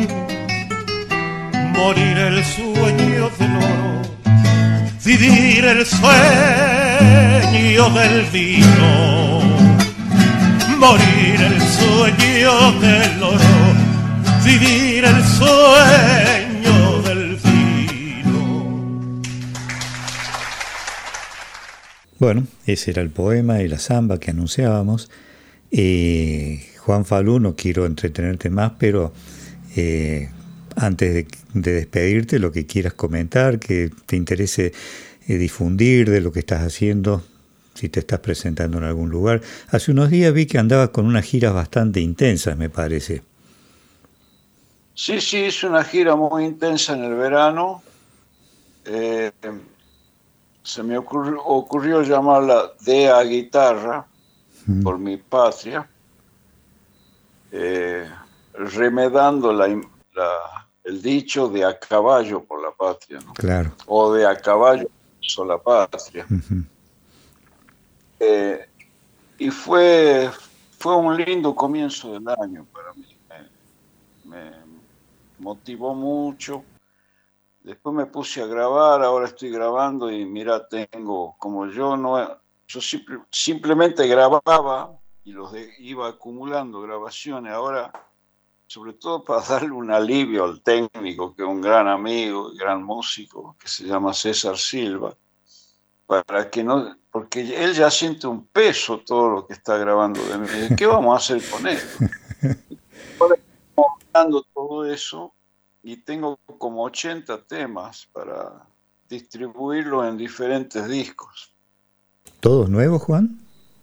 morir el sueño del oro, vivir el sueño del vino. Morir el sueño del oro, vivir el sueño del vino. Bueno, ese era el poema y la samba que anunciábamos. Eh, Juan Falú, no quiero entretenerte más, pero eh, antes de, de despedirte, lo que quieras comentar, que te interese eh, difundir de lo que estás haciendo, si te estás presentando en algún lugar. Hace unos días vi que andabas con unas giras bastante intensas, me parece. Sí, sí, hice una gira muy intensa en el verano. Eh, se me ocurrió, ocurrió llamarla De a Guitarra, mm. por mi patria, eh, remedando la, la, el dicho de a caballo por la patria, ¿no? Claro. O de a caballo por la patria. Uh-huh. Eh, y fue, fue un lindo comienzo del año para mí. Me, me motivó mucho. Después me puse a grabar, ahora estoy grabando y mira, tengo, como yo no, yo simple, simplemente grababa y los de, iba acumulando grabaciones, ahora, sobre todo para darle un alivio al técnico, que es un gran amigo, gran músico, que se llama César Silva, para que no, porque él ya siente un peso todo lo que está grabando de mí. ¿Qué vamos a hacer con esto? Ahora estamos grabando todo eso y tengo como ochenta temas para distribuirlo en diferentes discos. ¿Todos nuevos, Juan?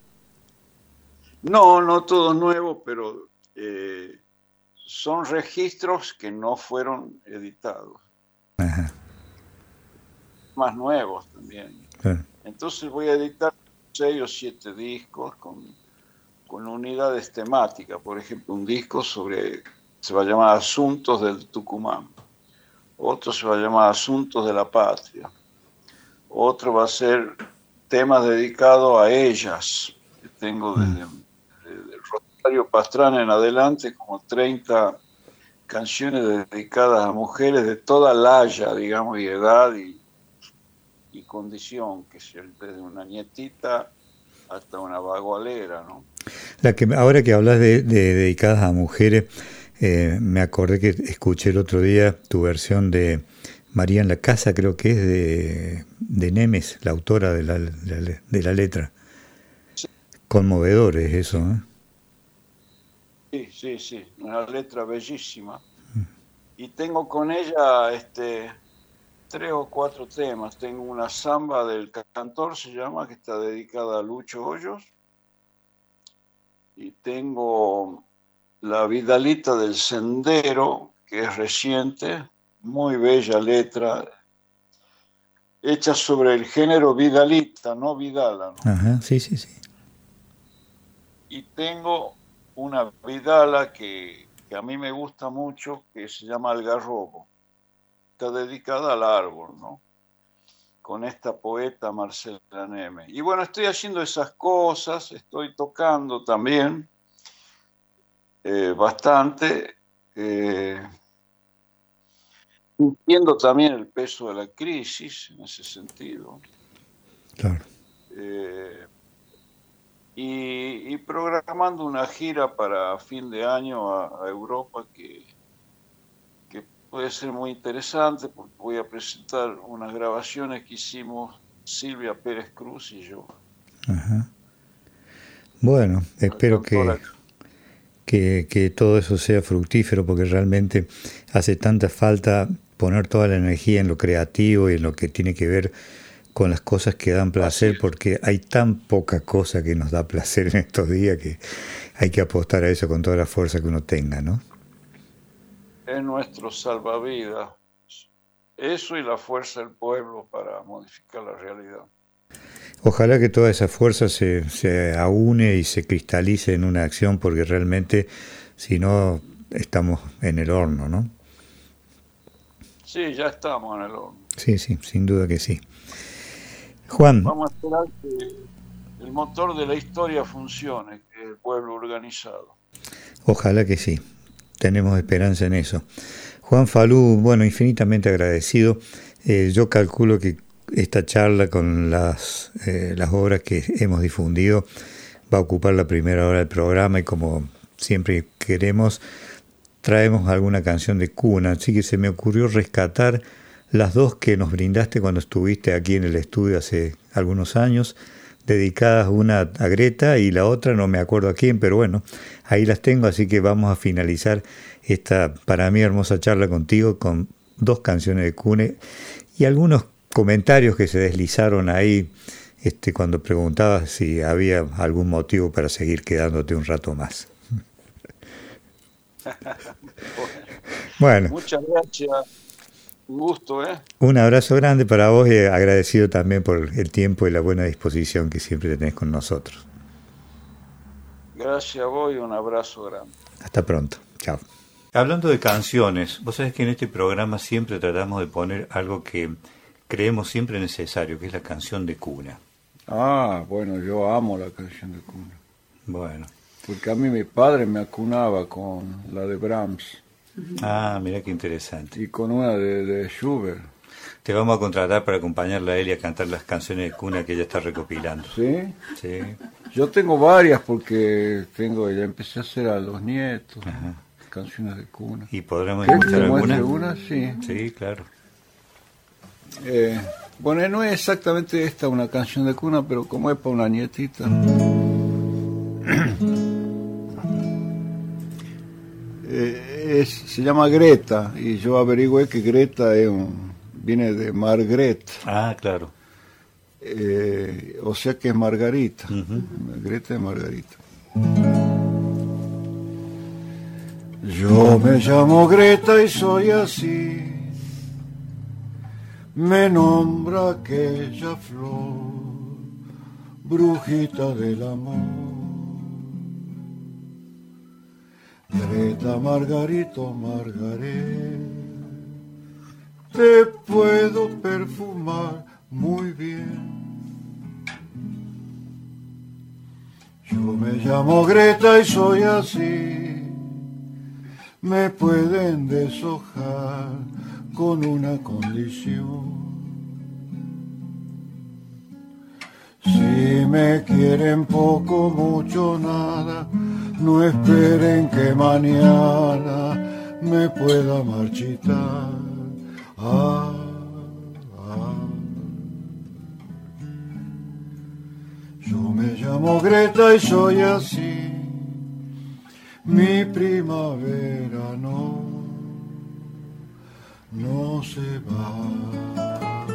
No, no todos nuevos, pero eh, son registros que no fueron editados. Ajá. Más nuevos también. Sí. Entonces voy a editar seis o siete discos con, con unidades temáticas. Por ejemplo, un disco sobre, se va a llamar Asuntos del Tucumán. Otro se va a llamar Asuntos de la Patria. Otro va a ser temas dedicados a ellas. Que tengo desde, desde Rosario Pastrana en adelante como treinta canciones dedicadas a mujeres de toda la haya, digamos, y edad y y condición, que es desde una nietita hasta una bagualera, ¿no? La que, ahora que hablas de, de dedicadas a mujeres, eh, me acordé que escuché el otro día tu versión de María en la Casa, creo que es de, de Nemes, la autora de la, de la, de la letra. Sí. Conmovedor es eso, ¿eh? Sí, sí, sí, una letra bellísima. Mm. Y tengo con ella este tres o cuatro temas. Tengo una samba del cantor, se llama, que está dedicada a Lucho Hoyos. Y tengo La Vidalita del Sendero, que es reciente, muy bella letra, hecha sobre el género vidalita, no vidala, ¿no? Ajá, sí, sí, sí. Y tengo una vidala que, que a mí me gusta mucho, que se llama Algarrobo. Está dedicada al árbol, ¿no? Con esta poeta Marcela Neme. Y bueno, estoy haciendo esas cosas, estoy tocando también eh, bastante, eh, sintiendo también el peso de la crisis en ese sentido. Claro. Eh, y, y programando una gira para fin de año a, a Europa que puede ser muy interesante porque voy a presentar unas grabaciones que hicimos Silvia Pérez Cruz y yo. Ajá. Bueno, espero que, que, que todo eso sea fructífero, porque realmente hace tanta falta poner toda la energía en lo creativo y en lo que tiene que ver con las cosas que dan placer, porque hay tan poca cosa que nos da placer en estos días que hay que apostar a eso con toda la fuerza que uno tenga, ¿no? Es nuestro salvavidas. Eso y la fuerza del pueblo para modificar la realidad. Ojalá que toda esa fuerza se, se aúne y se cristalice en una acción, porque realmente, si no, estamos en el horno, ¿no? Sí, ya estamos en el horno. Sí, sí, sin duda que sí. Juan. Vamos a esperar que el motor de la historia funcione, que el pueblo organizado. Ojalá que sí. Tenemos esperanza en eso. Juan Falú, bueno, infinitamente agradecido. Eh, yo calculo que esta charla con las, eh, las obras que hemos difundido va a ocupar la primera hora del programa, y como siempre queremos, traemos alguna canción de cuna. Así que se me ocurrió rescatar las dos que nos brindaste cuando estuviste aquí en el estudio hace algunos años, dedicadas una a Greta y la otra no me acuerdo a quién, pero bueno, ahí las tengo, así que vamos a finalizar esta, para mí, hermosa charla contigo con dos canciones de cuna y algunos comentarios que se deslizaron ahí este, cuando preguntabas si había algún motivo para seguir quedándote un rato más. Bueno. Muchas gracias. Un gusto, ¿eh? Un abrazo grande para vos y agradecido también por el tiempo y la buena disposición que siempre tenés con nosotros. Gracias a vos y un abrazo grande. Hasta pronto. Chao. Hablando de canciones, vos sabés que en este programa siempre tratamos de poner algo que creemos siempre necesario, que es la canción de cuna. Ah, bueno, yo amo la canción de cuna. Bueno. Porque a mí mi padre me acunaba con la de Brahms. Ah, mira qué interesante. Y con una de, de Schubert. Te vamos a contratar para acompañarla a él y a cantar las canciones de cuna que ella está recopilando. ¿Sí? Sí. Yo tengo varias porque tengo, ya empecé a hacer a los nietos. Ajá. Canciones de cuna. ¿Y podremos escuchar alguna? alguna? Sí. Sí, claro. Eh, bueno, no es exactamente esta una canción de cuna, pero como es para una nietita. eh, es, se llama Greta, y yo averigüé que Greta es un, viene de Margret. Ah, claro. Eh, o sea que es Margarita. Uh-huh. Greta es Margarita. Yo me llamo Greta y soy así, me nombra aquella flor, brujita del amor. Greta, Margarito, Margaret, te puedo perfumar muy bien. Yo me llamo Greta y soy así, me pueden deshojar con una condición. Si me quieren poco, mucho, nada, no esperen que mañana me pueda marchitar. Ah, ah. Yo me llamo Greta y soy así, mi primavera no, no se va.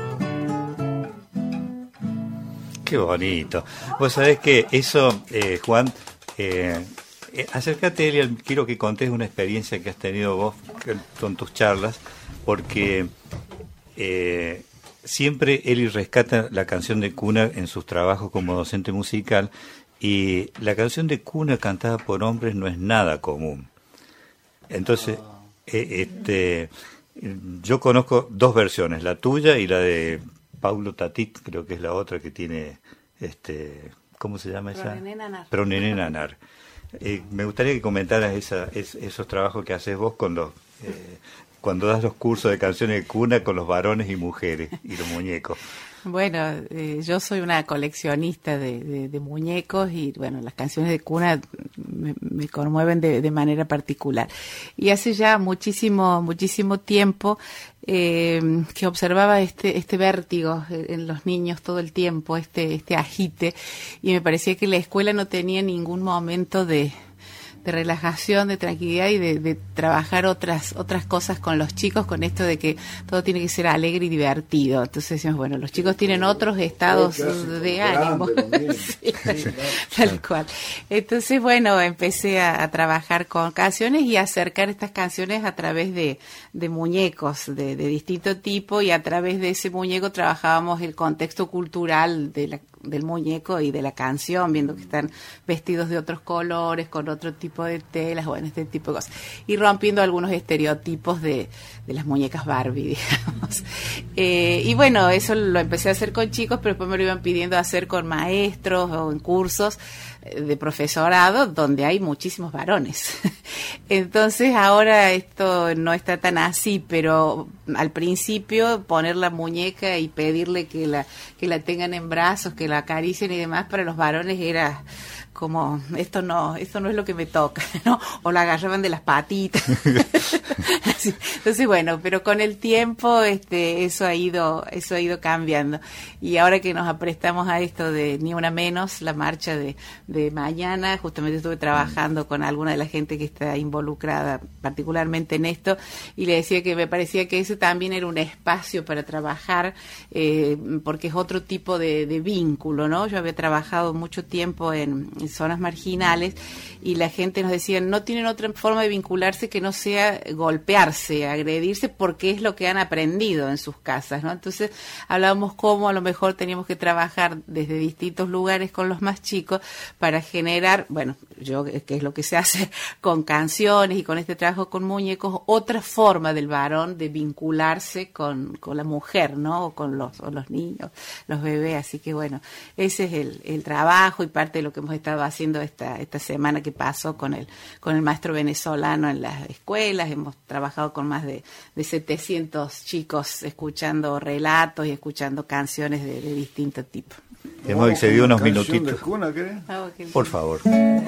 Qué bonito. Vos sabés que eso, eh, Juan, eh, eh, acércate a él y quiero que contés una experiencia que has tenido vos con tus charlas, porque eh, siempre Eli rescata la canción de cuna en sus trabajos como docente musical. Y la canción de cuna cantada por hombres no es nada común. Entonces, eh, este, yo conozco dos versiones, la tuya y la de Paulo Tatit, creo que es la otra que tiene, este, ¿cómo se llama esa? Pronené Nanar. Pronené Nanar. Eh, me gustaría que comentaras esa, es, esos trabajos que haces vos con los, eh, cuando das los cursos de canciones de cuna con los varones y mujeres y los muñecos. Bueno, eh, yo soy una coleccionista de, de, de muñecos y bueno, las canciones de cuna me, me conmueven de, de manera particular. Y hace ya muchísimo, muchísimo tiempo eh, que observaba este, este vértigo en los niños todo el tiempo, este, este agite, y me parecía que la escuela no tenía ningún momento de de relajación, de tranquilidad y de, de trabajar otras otras cosas con los chicos, con esto de que todo tiene que ser alegre y divertido. Entonces decimos, bueno, los chicos tienen otros estados de ánimo. Sí, tal cual. Entonces, bueno, empecé a, a trabajar con canciones y a acercar estas canciones a través de, de muñecos de, de distinto tipo, y a través de ese muñeco trabajábamos el contexto cultural de la del muñeco y de la canción, viendo que están vestidos de otros colores, con otro tipo de telas, bueno, este tipo de cosas, y rompiendo algunos estereotipos de, de las muñecas Barbie, digamos. Eh, y bueno, eso lo empecé a hacer con chicos, pero después me lo iban pidiendo hacer con maestros o en cursos de profesorado donde hay muchísimos varones. Entonces ahora esto no está tan así, pero al principio poner la muñeca y pedirle que la que la tengan en brazos, que la acaricien y demás, para los varones era como, esto no, esto no es lo que me toca, ¿no? O la agarraban de las patitas. Así. Entonces, bueno, pero con el tiempo este eso ha ido eso ha ido cambiando. Y ahora que nos aprestamos a esto de Ni Una Menos, la marcha de, de mañana, justamente estuve trabajando con alguna de la gente que está involucrada particularmente en esto, y le decía que me parecía que ese también era un espacio para trabajar, eh, porque es otro tipo de, de vínculo, ¿no? Yo había trabajado mucho tiempo en en zonas marginales y la gente nos decía, no tienen otra forma de vincularse que no sea golpearse, agredirse, porque es lo que han aprendido en sus casas, ¿no? Entonces hablábamos cómo a lo mejor teníamos que trabajar desde distintos lugares con los más chicos para generar, bueno, yo que es lo que se hace con canciones y con este trabajo con muñecos, otra forma del varón de vincularse con, con la mujer, ¿no? O con los, o los niños, los bebés. Así que bueno, ese es el, el trabajo y parte de lo que hemos estado haciendo esta esta semana que pasó con el con el maestro venezolano en las escuelas. Hemos trabajado con más de, de setecientos chicos escuchando relatos y escuchando canciones de, de distinto tipo. Hemos excedido unos minutitos. ¿De cuna, qué? Ah, okay. Por favor.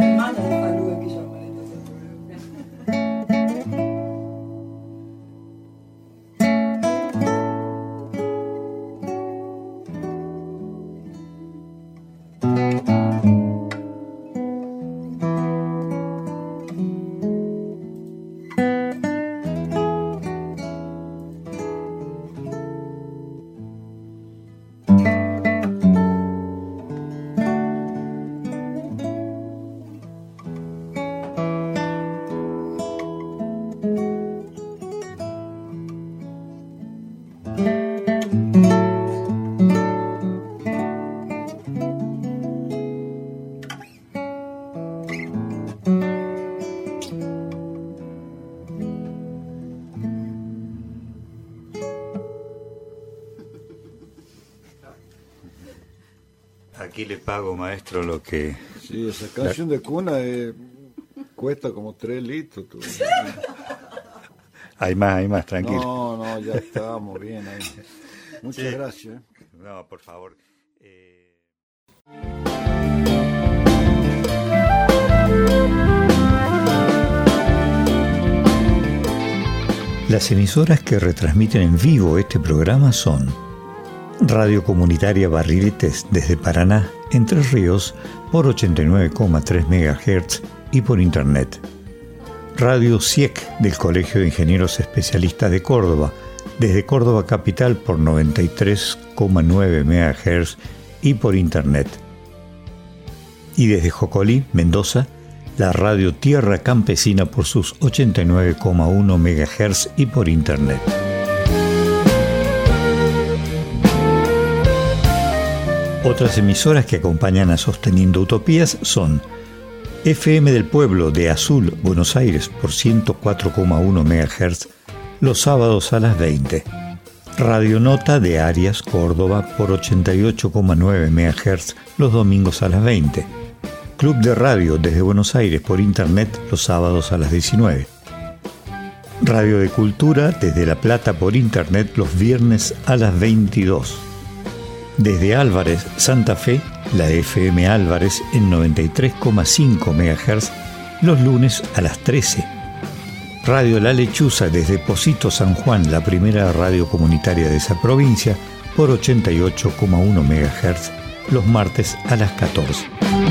Aquí le pago, maestro, lo que... Sí, esa canción la... de cuna eh, cuesta como tres litros. Tú. Hay más, hay más, tranquilo. No, no, ya estamos bien ahí. Muchas sí. gracias. No, por favor. Eh... Las emisoras que retransmiten en vivo este programa son Radio Comunitaria Barriletes desde Paraná, Entre Ríos, por ochenta y nueve coma tres megahertz y por internet. Radio C I E C del Colegio de Ingenieros Especialistas de Córdoba, desde Córdoba Capital por noventa y tres coma nueve megahertz y por internet. Y desde Jocolí, Mendoza, la Radio Tierra Campesina por sus ochenta y nueve coma uno megahertz y por internet. Otras emisoras que acompañan a Sosteniendo Utopías son F M del Pueblo de Azul, Buenos Aires, por ciento cuatro coma uno megahertz, los sábados a las veinte. Radio Nota de Arias, Córdoba, por ochenta y ocho coma nueve megahertz, los domingos a las veinte. Club de Radio desde Buenos Aires por internet, los sábados a las diecinueve. Radio de Cultura desde La Plata por internet, los viernes a las veintidós. Desde Álvarez, Santa Fe, la F M Álvarez en noventa y tres coma cinco megahertz los lunes a las trece. Radio La Lechuza desde Pocito, San Juan, la primera radio comunitaria de esa provincia, por ochenta y ocho coma uno megahertz los martes a las catorce.